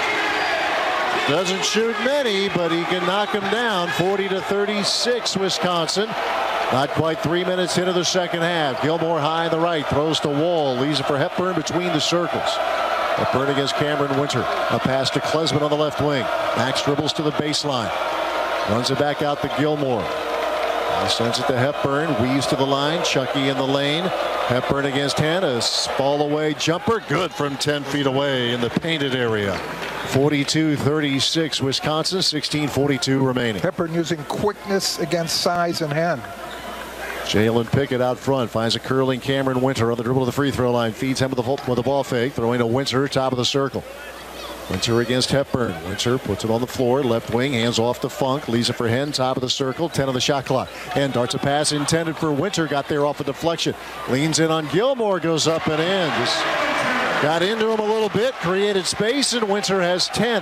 Doesn't shoot many, but he can knock him down. 40-36 Wisconsin. Not quite 3 minutes into the second half. Gilmore high on the right. Throws to Wall. Leaves it for Hepburn between the circles. Hepburn against Cameron Winter. A pass to Klesmit on the left wing. Max dribbles to the baseline. Runs it back out to Gilmore. He sends it to Hepburn. Weaves to the line. Chucky in the lane. Hepburn against Henn. A fall away jumper. Good from 10 feet away in the painted area. 42-36 Wisconsin. 16:42 remaining. Hepburn using quickness against size and Henn. Jalen Pickett out front. Finds a curling Cameron Winter on the dribble to the free throw line. Feeds him with a ball fake. Throwing to Winter. Top of the circle. Winter against Hepburn. Winter puts it on the floor. Left wing. Hands off to Funk. Leaves it for Henn. Top of the circle. 10 on the shot clock. And darts a pass intended for Winter. Got there off a deflection. Leans in on Gilmore. Goes up and in. Just got into him a little bit. Created space. And Winter has 10.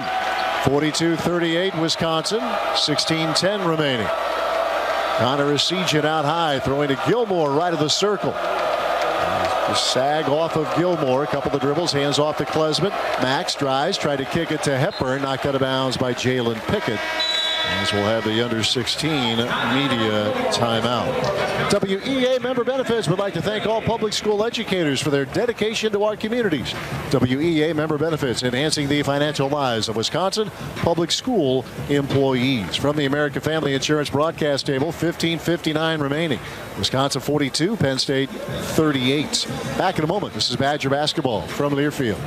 42-38 Wisconsin. 16:10 remaining. Connor Essegian out high. Throwing to Gilmore right of the circle. The sag off of Gilmore. A couple of dribbles. Hands off to Klesmit. Max drives. Tried to kick it to Hepburn. Knocked out of bounds by Jalen Pickett. As we'll have the under 16 media timeout. WEA member benefits would like to thank all public school educators for their dedication to our communities. WEA member benefits enhancing the financial lives of Wisconsin public school employees. From the American Family Insurance broadcast table, 15:59 remaining. Wisconsin 42, Penn State 38. Back in a moment. This is Badger basketball from Learfield.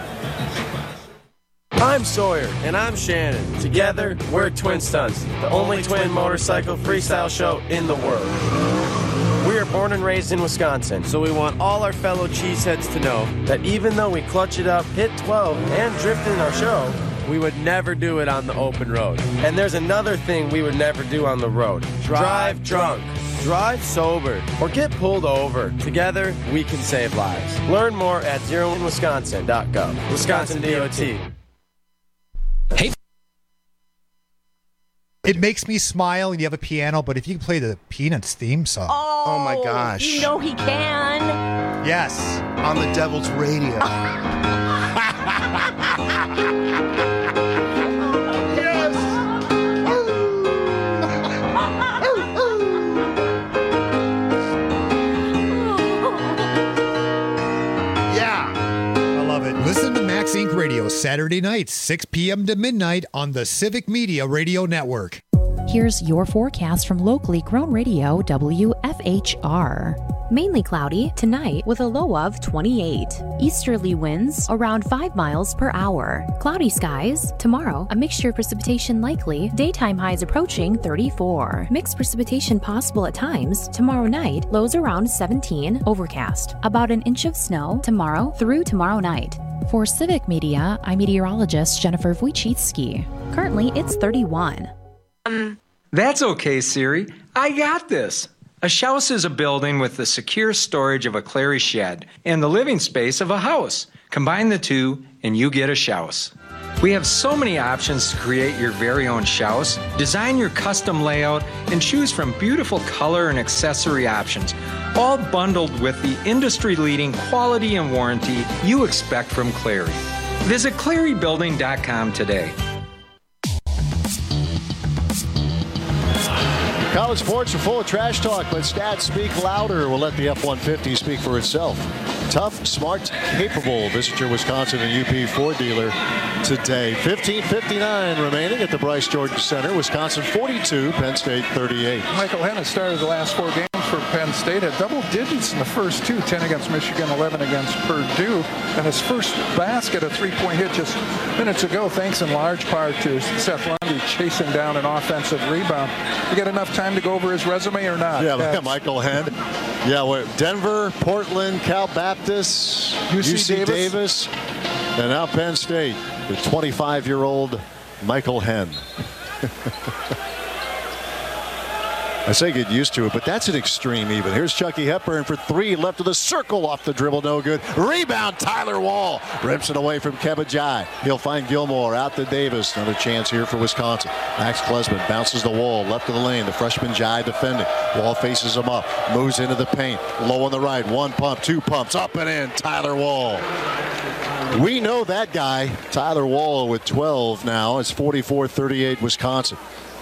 I'm Sawyer. And I'm Shannon. Together, we're Twin Stunts, the only twin motorcycle freestyle show in the world. We are born and raised in Wisconsin, so we want all our fellow cheeseheads to know that even though we clutch it up, hit 12, and drift in our show, we would never do it on the open road. And there's another thing we would never do on the road. Drive drunk. Drive sober or get pulled over. Together, we can save lives. Learn more at zeroinwisconsin.gov. Wisconsin DOT. Hey. It makes me smile when you have a piano, but if you can play the Peanuts theme song. Oh my gosh. You know he can. Yes. On the Devil's Radio. Listen to Max Inc. Radio Saturday nights, 6 p.m. to midnight on the Civic Media Radio Network. Here's your forecast from locally grown radio WFHR. Mainly cloudy tonight with a low of 28. Easterly winds around 5 miles per hour. Cloudy skies tomorrow. A mixture of precipitation likely. Daytime highs approaching 34. Mixed precipitation possible at times. Tomorrow night, lows around 17. Overcast. About an inch of snow tomorrow through tomorrow night. For Civic Media, I'm meteorologist Jennifer Wojcicki. Currently, it's 31. That's okay, Siri. I got this. A shouse is a building with the secure storage of a Clary shed and the living space of a house. Combine the two and you get a shouse. We have so many options to create your very own shouse, design your custom layout, and choose from beautiful color and accessory options, all bundled with the industry-leading quality and warranty you expect from Clary. Visit clarybuilding.com today. College sports are full of trash talk, but stats speak louder. We'll let the F-150 speak for itself. Tough, smart, capable. Visit your Wisconsin and UP Ford dealer today. 15:59 remaining at the Bryce Jordan Center. Wisconsin 42, Penn State 38. Michael Hennis started the last 4 games for Penn State at double digits in the first 2, 10 against Michigan, 11 against Purdue. And his first basket, a 3-point hit just minutes ago, thanks in large part to Seth Lundy chasing down an offensive rebound. You get enough time to go over his resume or not? Yeah, Michael Henn. Yeah, Denver, Portland, Cal Baptist, UC Davis, and now Penn State. The 25-year-old Michael Henn. I say get used to it, but that's an extreme even. Here's Chucky Hepburn for 3, left of the circle, off the dribble, no good. Rebound, Tyler Wall rips it away from Keba Jai. He'll find Gilmore out to Davis. Another chance here for Wisconsin. Max Klesman bounces the Wall, left of the lane. The freshman Jai defending. Wall faces him up, moves into the paint. Low on the right, 1 pump, 2 pumps, up and in. Tyler Wall. We know that guy. Tyler Wall with 12 now. It's 44-38 Wisconsin.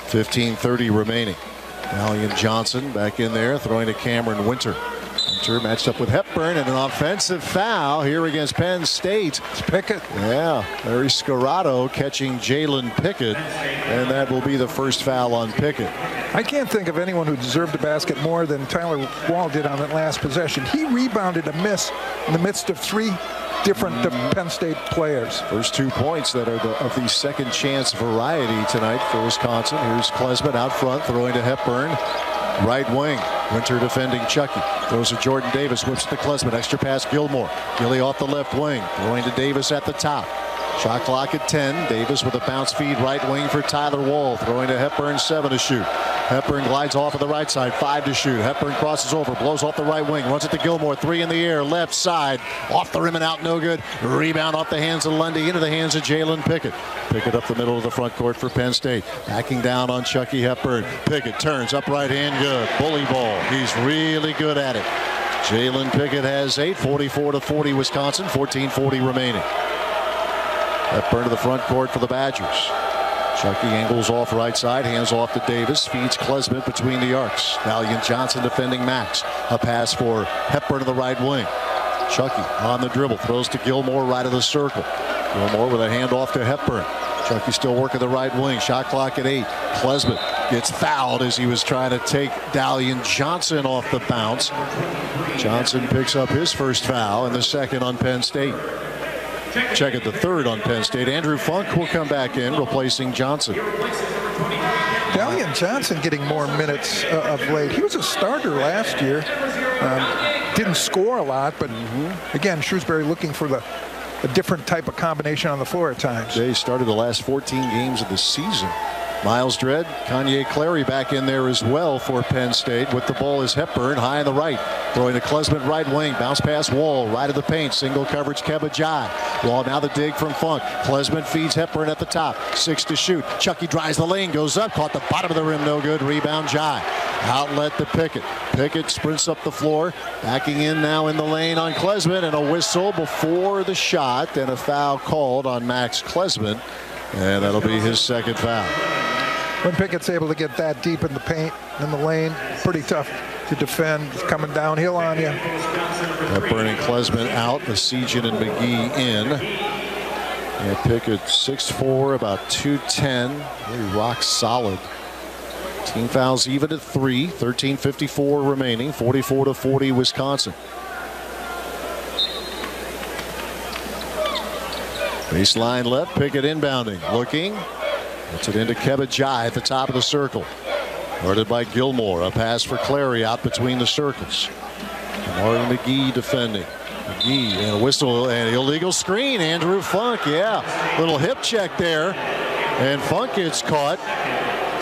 15:30 remaining. Dalian Johnson back in there, throwing to Cameron Winter. Winter matched up with Hepburn, and an offensive foul here against Penn State. It's Pickett. Yeah, Larry Scarrato catching Jalen Pickett, and that will be the first foul on Pickett. I can't think of anyone who deserved a basket more than Tyler Wall did on that last possession. He rebounded a miss in the midst of 3 different Penn State players. First 2 points that are of the second chance variety tonight for Wisconsin. Here's Klesman out front, throwing to Hepburn. Right wing. Winter defending Chucky. Throws to Jordan Davis. Whips to Klesman. Extra pass Gilmore. Gilly off the left wing. Throwing to Davis at the top. Shot clock at 10. Davis with a bounce feed right wing for Tyler Wall. Throwing to Hepburn, 7 to shoot. Hepburn glides off of the right side, 5 to shoot. Hepburn crosses over, blows off the right wing, runs it to Gilmore, 3 in the air, left side, off the rim and out, no good. Rebound off the hands of Lundy, into the hands of Jalen Pickett. Pickett up the middle of the front court for Penn State. Backing down on Chucky Hepburn. Pickett turns up right hand, good. Bully ball. He's really good at it. Jalen Pickett has 8, 44-40 Wisconsin, 14:40 remaining. Hepburn to the front court for the Badgers. Chucky angles off right side, hands off to Davis, feeds Klesman between the arcs. Dalian Johnson defending Max. A pass for Hepburn to the right wing. Chucky on the dribble, throws to Gilmore right of the circle. Gilmore with a handoff to Hepburn. Chucky still working the right wing. Shot clock at 8. Klesman gets fouled as he was trying to take Dalian Johnson off the bounce. Johnson picks up his first foul and the second on Penn State. Check at the third on Penn State. Andrew Funk will come back in, replacing Johnson. Dalian Johnson getting more minutes of late. He was a starter last year. Didn't score a lot, but again, Shrewsbury looking for a different type of combination on the floor at times. They started the last 14 games of the season. Miles Dredd, Kanye Clary back in there as well for Penn State. With the ball is Hepburn, high on the right. Throwing to Klesman, right wing. Bounce pass Wall, right of the paint. Single coverage Keba Jai. Wall now the dig from Funk. Klesman feeds Hepburn at the top. 6 to shoot. Chucky drives the lane, goes up. Caught the bottom of the rim, no good. Rebound Jai. Outlet to Pickett. Pickett sprints up the floor. Backing in now in the lane on Klesman. And a whistle before the shot. And a foul called on Max Klesman. And that'll be his second foul. When Pickett's able to get that deep in the paint, in the lane, pretty tough to defend. It's coming downhill on you. Hepburn and Klesman out. Esigian and McGee in. And Pickett 6'4", about 210. Really rock solid. Team fouls even at 3. 13:54 remaining. 44-40 Wisconsin. Baseline left. Pickett inbounding. Looking. Puts it into Keba Jai at the top of the circle. Guarded by Gilmore. A pass for Clary out between the circles. Martin McGee defending. McGee and a whistle and illegal screen. Andrew Funk, yeah. Little hip check there. And Funk gets caught.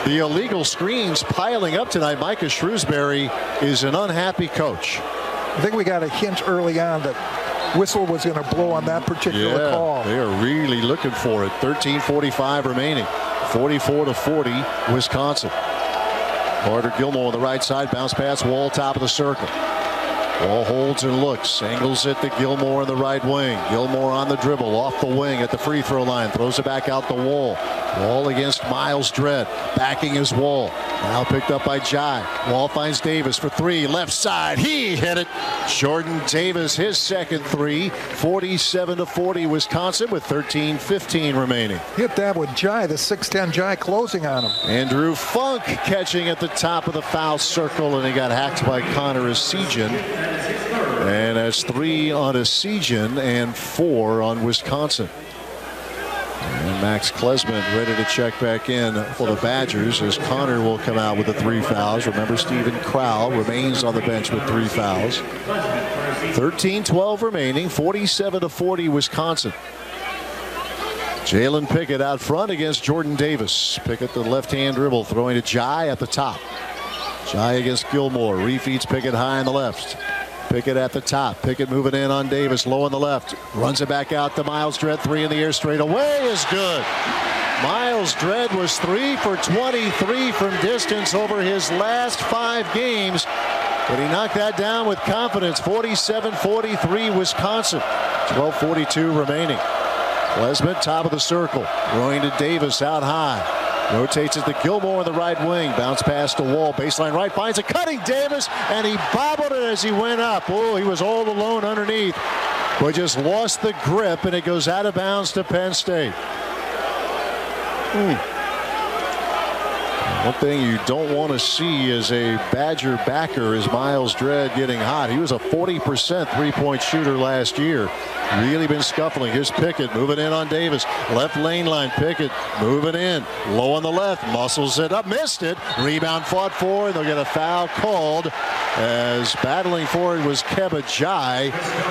The illegal screens piling up tonight. Micah Shrewsbury is an unhappy coach. I think we got a hint early on that whistle was going to blow on that particular call. They are really looking for it. 13:45 remaining. 44-40, Wisconsin. Carter Gilmore on the right side. Bounce pass, Wall, top of the circle. Wall holds and looks. Angles it to Gilmore in the right wing. Gilmore on the dribble, off the wing at the free throw line. Throws it back out the Wall. Wall against Miles Dredd. Backing his Wall. Now picked up by Jai. Wall finds Davis for three. Left side. He hit it. Jordan Davis, his second three. 47-40 Wisconsin with 13:15 remaining. Hit that with Jai, the 6'10 Jai closing on him. Andrew Funk catching at the top of the foul circle, and he got hacked by Connor Essegian. And that's 3 on Essegian and 4 on Wisconsin. And Max Klesman ready to check back in for the Badgers as Connor will come out with the 3 fouls. Remember, Stephen Crowell remains on the bench with 3 fouls. 13-12 remaining, 47-40 Wisconsin. Jalen Pickett out front against Jordan Davis. Pickett the left-hand dribble, throwing to Jai at the top. Jai against Gilmore. Refeeds Pickett high on the left. Pickett at the top. Pickett moving in on Davis, low on the left. Runs it back out to Miles Dredd. 3 in the air straight away is good. Miles Dredd was 3 for 23 from distance over his last 5 games. But he knocked that down with confidence. 47-43 Wisconsin. 12:42 remaining. Klesman, top of the circle. Throwing to Davis out high. Rotates it to Gilmore in the right wing. Bounce pass to Wall. Baseline right. Finds a cutting Davis. And he bobbled it as he went up. Oh, he was all alone underneath. But just lost the grip. And it goes out of bounds to Penn State. One thing you don't want to see as a Badger backer is Miles Dredd getting hot. He was a 40% three-point shooter last year. Really been scuffling. Here's Pickett moving in on Davis. Left lane line. Pickett moving in. Low on the left. Muscles it up. Missed it. Rebound fought for. And they'll get a foul called as battling for it was Keba Jai.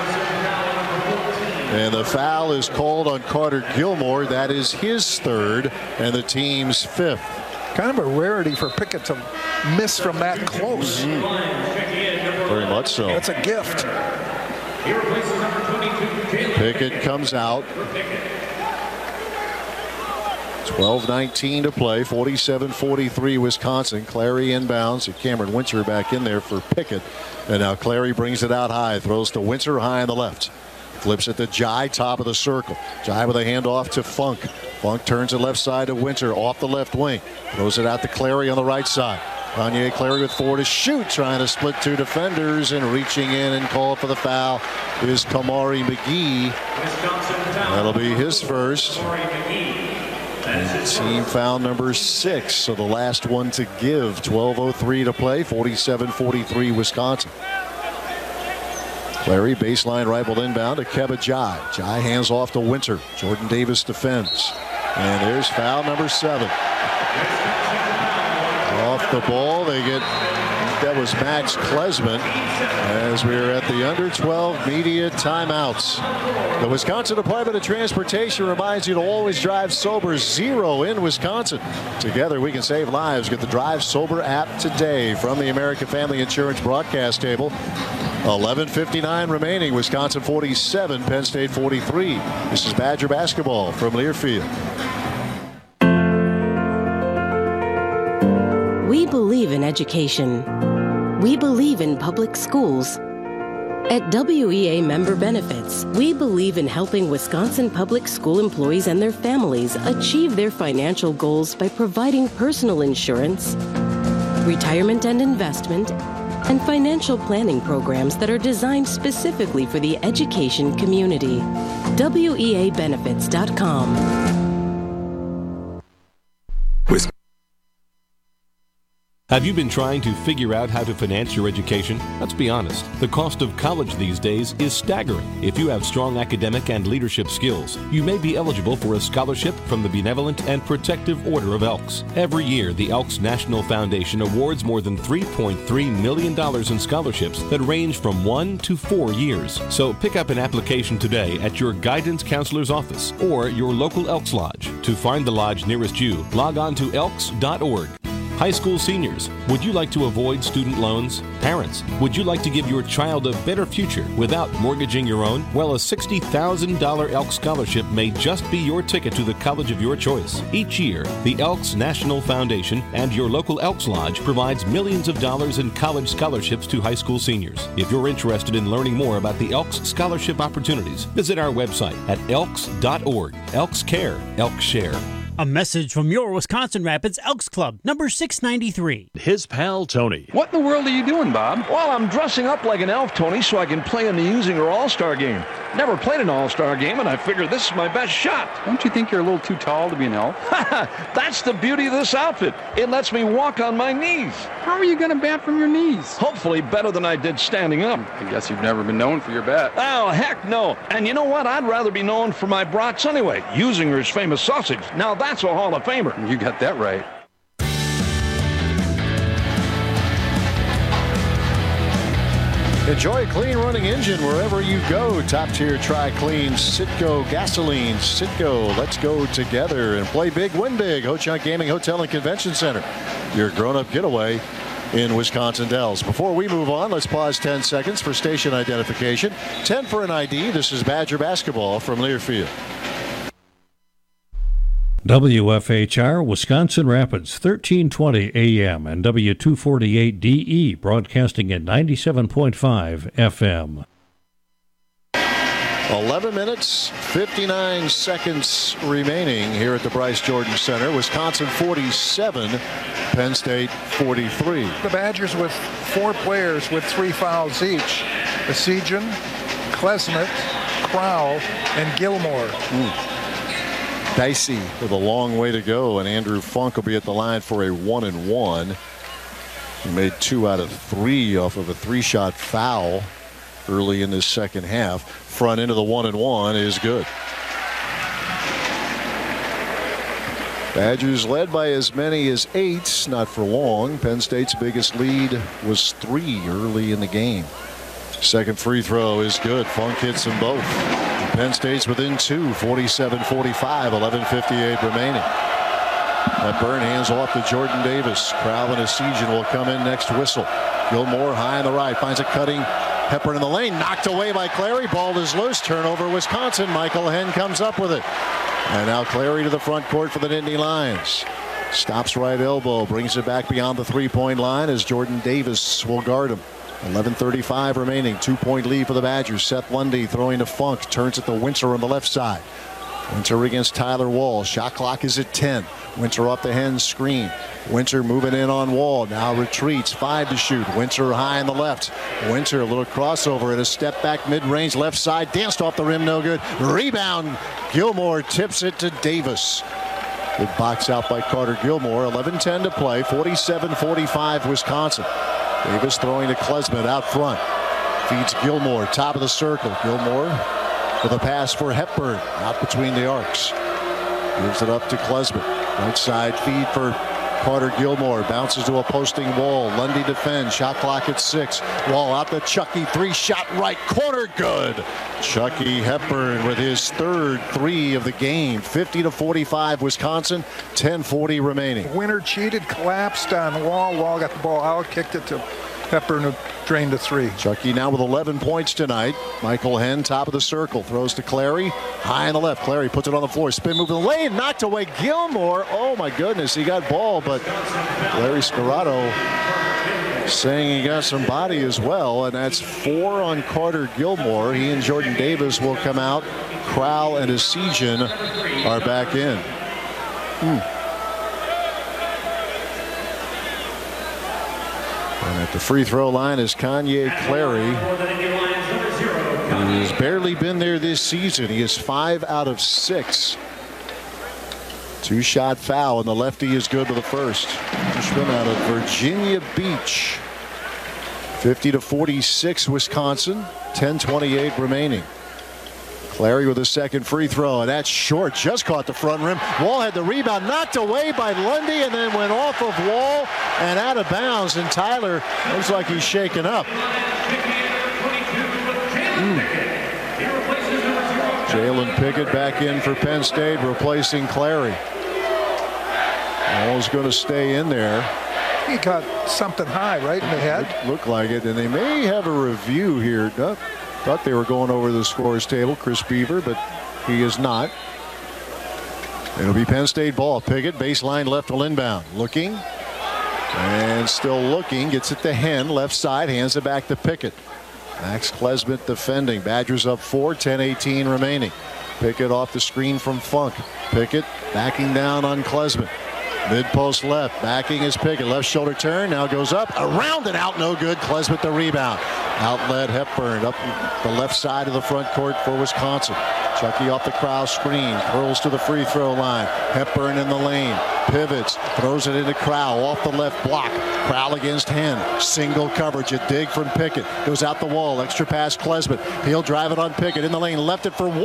And the foul is called on Carter Gilmore. That is his third and the team's 5th. Kind of a rarity for Pickett to miss from that close. Very much so. That's a gift. Pickett comes out. 12:19 to play. 47-43 Wisconsin. Clary inbounds. Cameron Winter back in there for Pickett. And now Clary brings it out high. Throws to Winter high on the left. Flips it to Jai, top of the circle. Jai with a handoff to Funk. Funk turns it left side to Winter, off the left wing. Throws it out to Clary on the right side. Kanye Clary with 4 to shoot, trying to split 2 defenders, and reaching in and call for the foul is Kamari McGee. That'll be his first. And team foul number 6, so the last one to give. 12:03 to play, 47-43 Wisconsin. Clary baseline rifle inbound to Keba Jai. Jai hands off to Winter. Jordan Davis defends. And there's foul number 7. Off the ball, they get, that was Max Klesman as we're at the under 12 media timeouts. The Wisconsin Department of Transportation reminds you to always drive sober. 0 in Wisconsin. Together we can save lives. Get the Drive Sober app today from the American Family Insurance broadcast table. 11:59 remaining. Wisconsin 47, Penn State 43. This is Badger basketball from Learfield. We believe in education. We believe in public schools. At WEA Member Benefits, we believe in helping Wisconsin public school employees and their families achieve their financial goals by providing personal insurance, retirement and investment, and financial planning programs that are designed specifically for the education community. WEAbenefits.com. Have you been trying to figure out how to finance your education? Let's be honest. The cost of college these days is staggering. If you have strong academic and leadership skills, you may be eligible for a scholarship from the Benevolent and Protective Order of Elks. Every year, the Elks National Foundation awards more than $3.3 million in scholarships that range from 1 to 4 years. So pick up an application today at your guidance counselor's office or your local Elks Lodge. To find the lodge nearest you, log on to elks.org. High school seniors, would you like to avoid student loans? Parents, would you like to give your child a better future without mortgaging your own? Well, a $60,000 Elks Scholarship may just be your ticket to the college of your choice. Each year, the Elks National Foundation and your local Elks Lodge provides millions of dollars in college scholarships to high school seniors. If you're interested in learning more about the Elks Scholarship opportunities, visit our website at elks.org. Elks Care, Elks Share. A message from your Wisconsin Rapids Elks Club, number 693. His pal, Tony. What in the world are you doing, Bob? Well, I'm dressing up like an elf, Tony, so I can play in the Usinger All-Star Game. Never played an All-Star Game, and I figured this is my best shot. Don't you think you're a little too tall to be an elf? That's the beauty of this outfit. It lets me walk on my knees. How are you going to bat from your knees? Hopefully better than I did standing up. I guess you've never been known for your bat. Oh, heck no. And you know what? I'd rather be known for my brats anyway. Usinger's famous sausage. Now that's a Hall of Famer. You got that right. Enjoy a clean running engine wherever you go. Top tier Tri-Clean Citgo gasoline. Citgo, let's go together and play big, win big. Ho-Chunk Gaming Hotel and Convention Center. Your grown-up getaway in Wisconsin Dells. Before we move on, let's pause 10 seconds for station identification. 10 for an ID. This is Badger basketball from Learfield. WFHR, Wisconsin Rapids, 1320 AM and W248DE, broadcasting at 97.5 FM. 11 minutes, 59 seconds remaining here at the Bryce Jordan Center. Wisconsin 47, Penn State 43. The Badgers with 4 players with 3 fouls each. Esijan, Klesmit, Crowell, and Gilmore. Dicey with a long way to go, and Andrew Funk will be at the line for a 1-and-1. He made 2 out of 3 off of a 3-shot foul early in this second half. Front end of the 1-and-1 is good. Badgers led by as many as 8, not for long. Penn State's biggest lead was 3 early in the game. Second free throw is good. Funk hits them both. Penn State's within 2, 47-45, 11:58 remaining. That burn hands off to Jordan Davis. Crowell and Esijan will come in next whistle. Gilmore high on the right, finds a cutting Hepburn in the lane, knocked away by Clary. Ball is loose. Turnover Wisconsin. Michael Henn comes up with it. And now Clary to the front court for the Nittany Lions. Stops right elbow, brings it back beyond the 3-point line as Jordan Davis will guard him. 11:35 remaining. 2-point lead for the Badgers. Seth Lundy throwing to Funk. Turns it to Winter on the left side. Winter against Tyler Wall. Shot clock is at 10. Winter off the Henn screen. Winter moving in on Wall. Now retreats. 5 to shoot. Winter high on the left. Winter a little crossover and a step back mid-range left side. Danced off the rim. No good. Rebound. Gilmore tips it to Davis. Good box out by Carter Gilmore. 11:10 to play. 47-45 Wisconsin. Davis throwing to Klesmit out front. Feeds Gilmore, top of the circle. Gilmore with a pass for Hepburn, out between the arcs. Gives it up to Klesmit. Right side feed for Carter Gilmore. Bounces to a posting Wall. Lundy defends. Shot clock at 6. Wall out to Chucky. 3-shot right corner. Good. Chucky Hepburn with his third 3 of the game. 50-45 Wisconsin. 10:40 remaining. Winter cheated, collapsed on Wall. Wall got the ball out, kicked it to Hepburn, who drained a 3. Chucky now with 11 points tonight. Michael Henn, top of the circle, throws to Clary. High on the left. Clary puts it on the floor. Spin move in the lane. Knocked away Gilmore. Oh, my goodness. He got ball, but Larry Scarato saying he got some body as well. And that's 4 on Carter Gilmore. He and Jordan Davis will come out. Crowell and Esijan are back in. And at the free throw line is Kanye Clary. He has barely been there this season. He is 5 out of 6. 2-shot foul, and the lefty is good with the first. Freshman out of Virginia Beach. 50-46 Wisconsin. 10:28 remaining. Clary with a second free throw, and that's short. Just caught the front rim. Wall had the rebound, knocked away by Lundy, and then went off of Wall and out of bounds. And Tyler looks like he's shaken up. Jalen Pickett back in for Penn State, replacing Clary. Wall's going to stay in there. He got something high right in the head. Looked like it, and they may have a review here. Thought they were going over the scores table, Chris Beaver, but he is not. It'll be Penn State ball. Pickett, baseline left will inbound. Looking, and still looking. Gets it to Henn, left side, hands it back to Pickett. Max Klesmit defending. Badgers up 4, 10-18 remaining. Pickett off the screen from Funk. Pickett backing down on Klesmit. Mid-post left, backing is Pickett. Left shoulder turn, now goes up, around and out, no good. Klesmit the rebound. Outlet Hepburn up the left side of the front court for Wisconsin. Chucky off the Crowell screen, curls to the free throw line. Hepburn in the lane, pivots, throws it into Crowell off the left block. Crowell against Henn, single coverage, a dig from Pickett. Goes out the wall, extra pass Klesmit. He'll drive it on Pickett in the lane, left it for